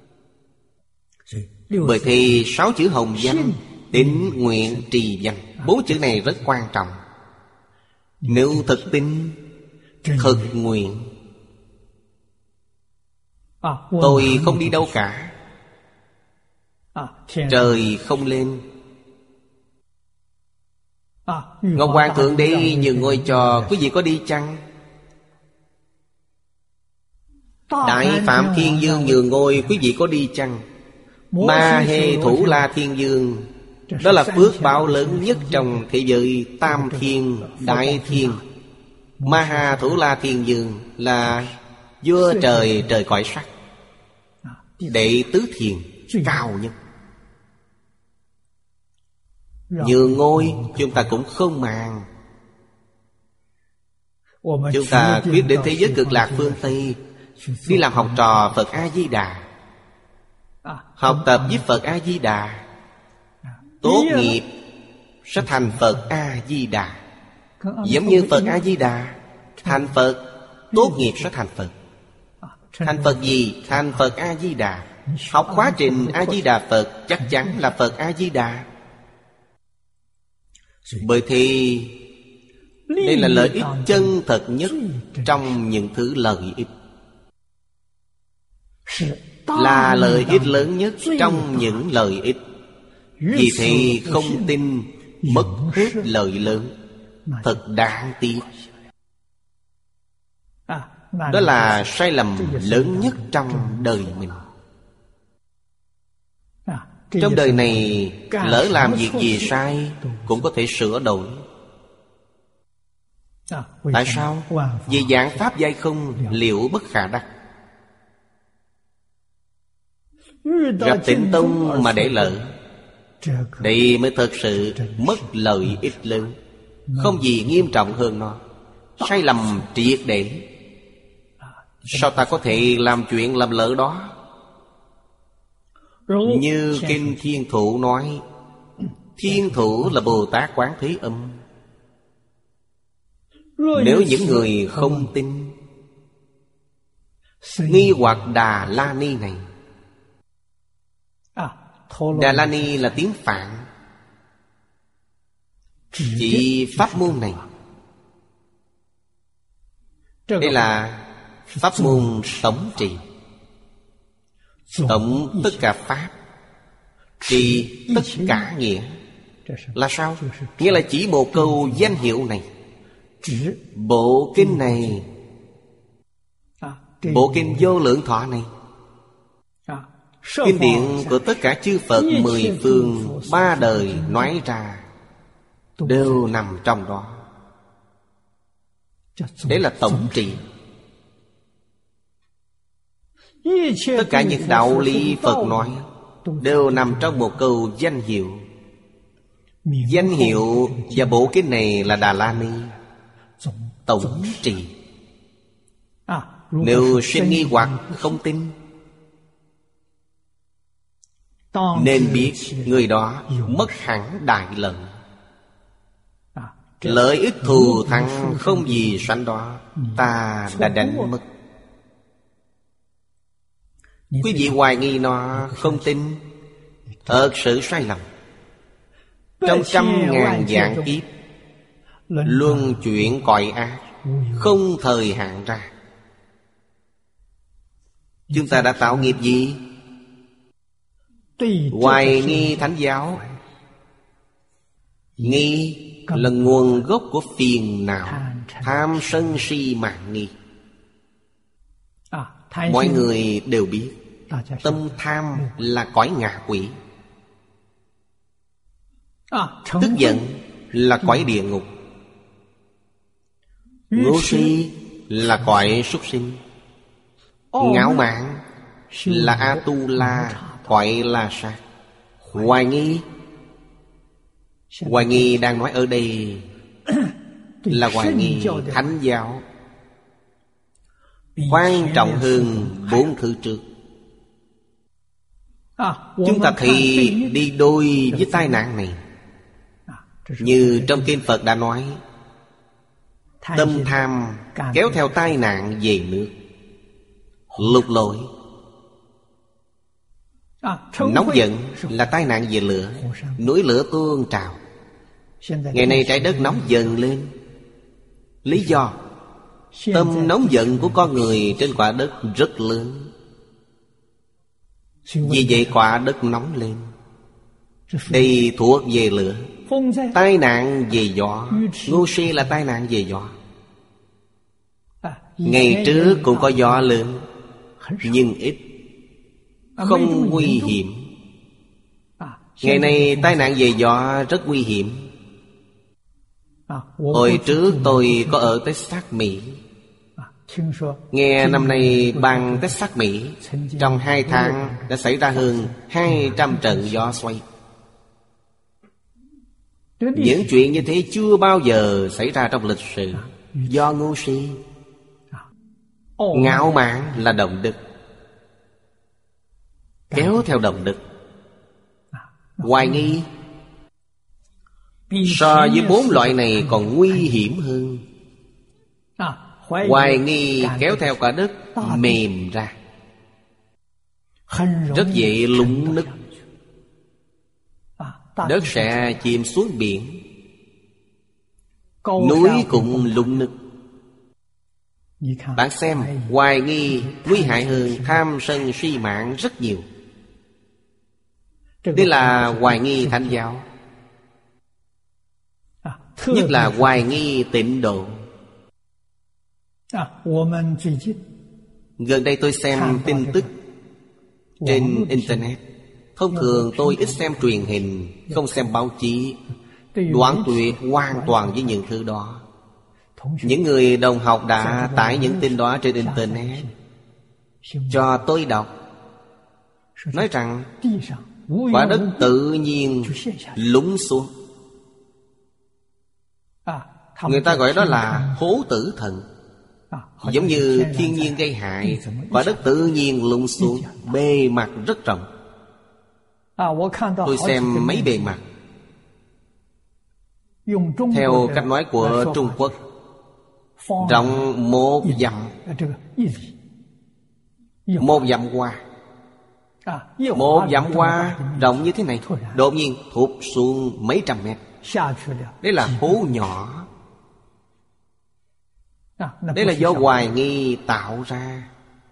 S1: Bởi thì 6 chữ hồng danh, tín nguyện trì danh, 4 chữ này rất quan trọng. Nếu thực tin, thực nguyện, tôi không đi đâu cả, trời không lên, Ngọc Hoàng Thượng Đế nhường ngôi cho quý vị có đi chăng? Đại Phạm Thiên Dương nhường ngôi quý vị có đi chăng? Ma Hê Thủ La Thiên Dương, đó là phước báo lớn nhất trong thế giới Tam Thiên Đại Thiên. Ma Ha Thủ La Thiên Dương là vua trời, trời cõi sắc, đệ tứ thiền cao nhất. Nhường ngôi chúng ta cũng không màng. Chúng ta quyết đến thế giới cực lạc phương Tây, đi làm học trò Phật A-di-đà, học tập với Phật A-di-đà, tốt nghiệp sẽ thành Phật A-di-đà. Giống như Phật A-di-đà thành Phật, tốt nghiệp sẽ thành Phật. Thành Phật gì? Thành Phật A-di-đà. Học khóa trình A-di-đà Phật chắc chắn là Phật A-di-đà. Bởi thì đây là lợi ích chân thật nhất trong những thứ lợi ích, là lợi ích lớn nhất trong những lợi ích. Vì thế không tin mất hết lợi lớn, thật đáng tiếc. Đó là sai lầm lớn nhất trong đời mình. Trong đời này lỡ làm việc gì sai cũng có thể sửa đổi. Tại sao? Vì giảng pháp giai không, liệu bất khả đắc. Gặp Tịnh Tông mà để lỡ, đây mới thật sự mất lợi ích lớn. Không gì nghiêm trọng hơn nó. Sai lầm triệt để. Sao ta có thể làm chuyện làm lỡ đó? Như Kinh Thiên Thụ nói, Thiên Thủ là Bồ Tát Quán Thế Âm. Nếu những người không tin, nghi hoặc Đà La Ni này, Đà La Ni là tiếng Phạn, chỉ pháp môn này. Đây là pháp môn tổng trì, tổng tất cả pháp, trì tất cả nghĩa. Là sao? Nghĩa là chỉ một câu danh hiệu này. Bộ kinh này, bộ kinh Vô Lượng Thọ này, kinh điển của tất cả chư Phật 10 phương 3 đời nói ra đều nằm trong đó. Đấy là tổng trị. Tất cả những đạo lý Phật nói đều nằm trong một câu danh hiệu. Danh hiệu và bộ kinh này là Đà La Ni, tổng trì. Nếu sinh nghi hoặc không tin, nên biết người đó mất hẳn đại lợi. Lợi ích thù thắng không gì sánh đó, ta đã đánh mất. Quý vị hoài nghi nó, không tin, thật sự sai lầm. Trong trăm ngàn vạn kiếp luân chuyển cõi ác, không thời hạn ra. Chúng ta đã tạo nghiệp gì? Hoài nghi Thánh giáo. Nghi là nguồn gốc của phiền não, tham sân si mạn nghi. Mọi người đều biết tâm tham là cõi ngạ quỷ, tức giận là cõi địa ngục, ngu si là cõi súc sinh, ngạo mạn là A-tu-la, cõi La Sát. Hoài nghi Hoài nghi đang nói ở đây là hoài nghi thánh giáo, quan trọng hơn 4 thứ trước. Chúng ta thì đi đôi với tai nạn này. Như trong kinh Phật đã nói, tâm tham kéo theo tai nạn về nước, lục lội. Nóng giận là tai nạn về lửa, núi lửa tuôn trào. Ngày nay trái đất nóng dần lên. Lý do tâm nóng giận của con người trên quả đất rất lớn. Vì vậy quả đất nóng lên. Đây thuộc về lửa. Tai nạn về gió. Ngu si là tai nạn về gió. Ngày trước cũng có gió lớn, nhưng ít, không nguy hiểm. Ngày nay tai nạn về gió rất nguy hiểm. Hồi trước tôi có ở Texas, Mỹ. Nghe năm nay bang Texas, Mỹ trong 2 tháng đã xảy ra hơn 200 trận gió xoay. Những chuyện như thế chưa bao giờ xảy ra trong lịch sử. Do ngu si. Ngạo mạn là động đức, kéo theo động đức. Hoài nghi so với 4 loại này còn nguy hiểm hơn. Hoài nghi kéo theo cả đất mềm ra, rất dễ lún nứt. Đất sẽ chìm xuống biển, núi cũng lún nứt. Bạn xem, hoài nghi nguy hại hơn tham sân si mạng rất nhiều. Đây là hoài nghi thánh giáo. Nhất là hoài nghi tịnh độ. Gần đây tôi xem tin tức trên Internet. Thông thường tôi ít xem truyền hình, không xem báo chí, đoạn tuyệt hoàn toàn với những thứ đó. Những người đồng học đã tải những tin đó trên Internet cho tôi đọc, nói rằng quả đất tự nhiên lún xuống. Người ta gọi đó là hố tử thần. Giống như thiên nhiên gây hại, quả đất tự nhiên lún xuống. Bề mặt rất rộng. Tôi xem mấy bề mặt. Theo cách nói của Trung Quốc, rộng 1 dặm, 1 dặm qua. 1 dặm qua rộng như thế này, đột nhiên thụt xuống mấy trăm mét. Đây là hố nhỏ. Đây là do hoài nghi tạo ra.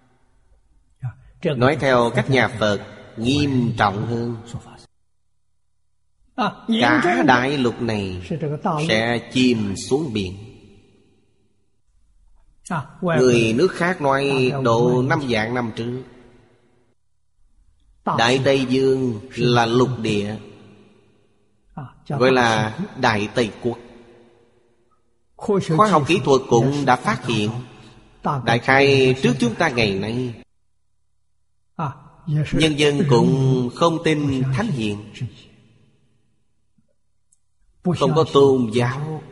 S1: Nói theo các nhà Phật, nghiêm trọng hơn. Cả đại lục này sẽ chìm xuống biển. Người nước khác nói độ 5 vạn năm trước, Đại Tây Dương là lục địa, gọi là Đại Tây Quốc. Khoa học kỹ thuật cũng đã phát hiện, đại khái trước chúng ta ngày nay, nhân dân cũng không tin thánh hiền, không có tôn giáo.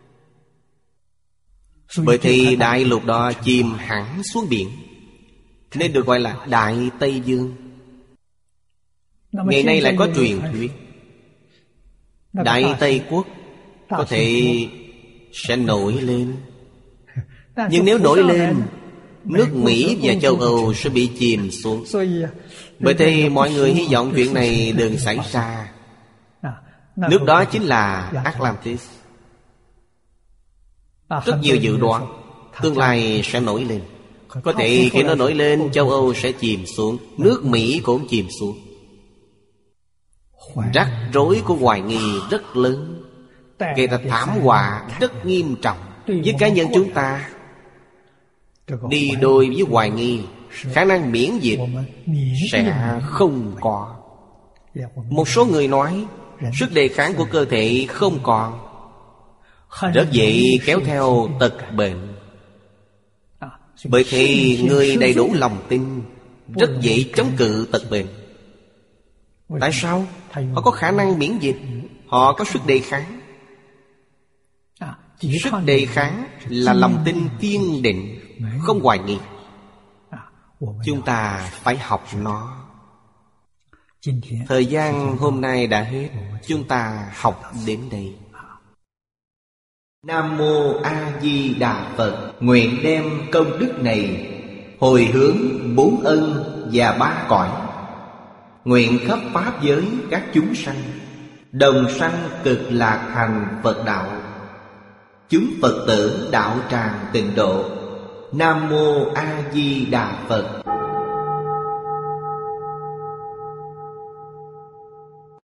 S1: Bởi thì đại lục đó chìm hẳn xuống biển, nên được gọi là Đại Tây Dương. Ngày nay lại có truyền thuyết Đại Tây Quốc có thể sẽ nổi lên. Nhưng nếu nổi lên, nước Mỹ và châu Âu sẽ bị chìm xuống. Bởi thế mọi người hy vọng chuyện này đừng xảy ra. Nước đó chính là Atlantis. Rất nhiều dự đoán tương lai sẽ nổi lên. Có thể khi nó nổi lên, châu Âu sẽ chìm xuống, nước Mỹ cũng chìm xuống. Rắc rối của hoài nghi rất lớn, gây ra thảm họa rất nghiêm trọng với cá nhân chúng ta. Đi đôi với hoài nghi, khả năng miễn dịch sẽ không có. Một số người nói sức đề kháng của cơ thể không còn, rất dễ kéo theo tật bệnh. Bởi thì người đầy đủ lòng tin rất dễ chống cự tật bệnh. Tại sao? Họ có khả năng miễn dịch. Họ có sức đề kháng. Sức đề kháng là lòng tin kiên định, không hoài nghi. Chúng ta phải học nó. Thời gian hôm nay đã hết. Chúng ta học đến đây. Nam Mô A Di Đà Phật. Nguyện đem công đức này hồi hướng 4 ân và 3 cõi. Nguyện khắp pháp giới các chúng sanh đồng sanh cực lạc thành Phật đạo. Chúng Phật tử đạo tràng tịnh độ. Nam Mô A Di Đà Phật.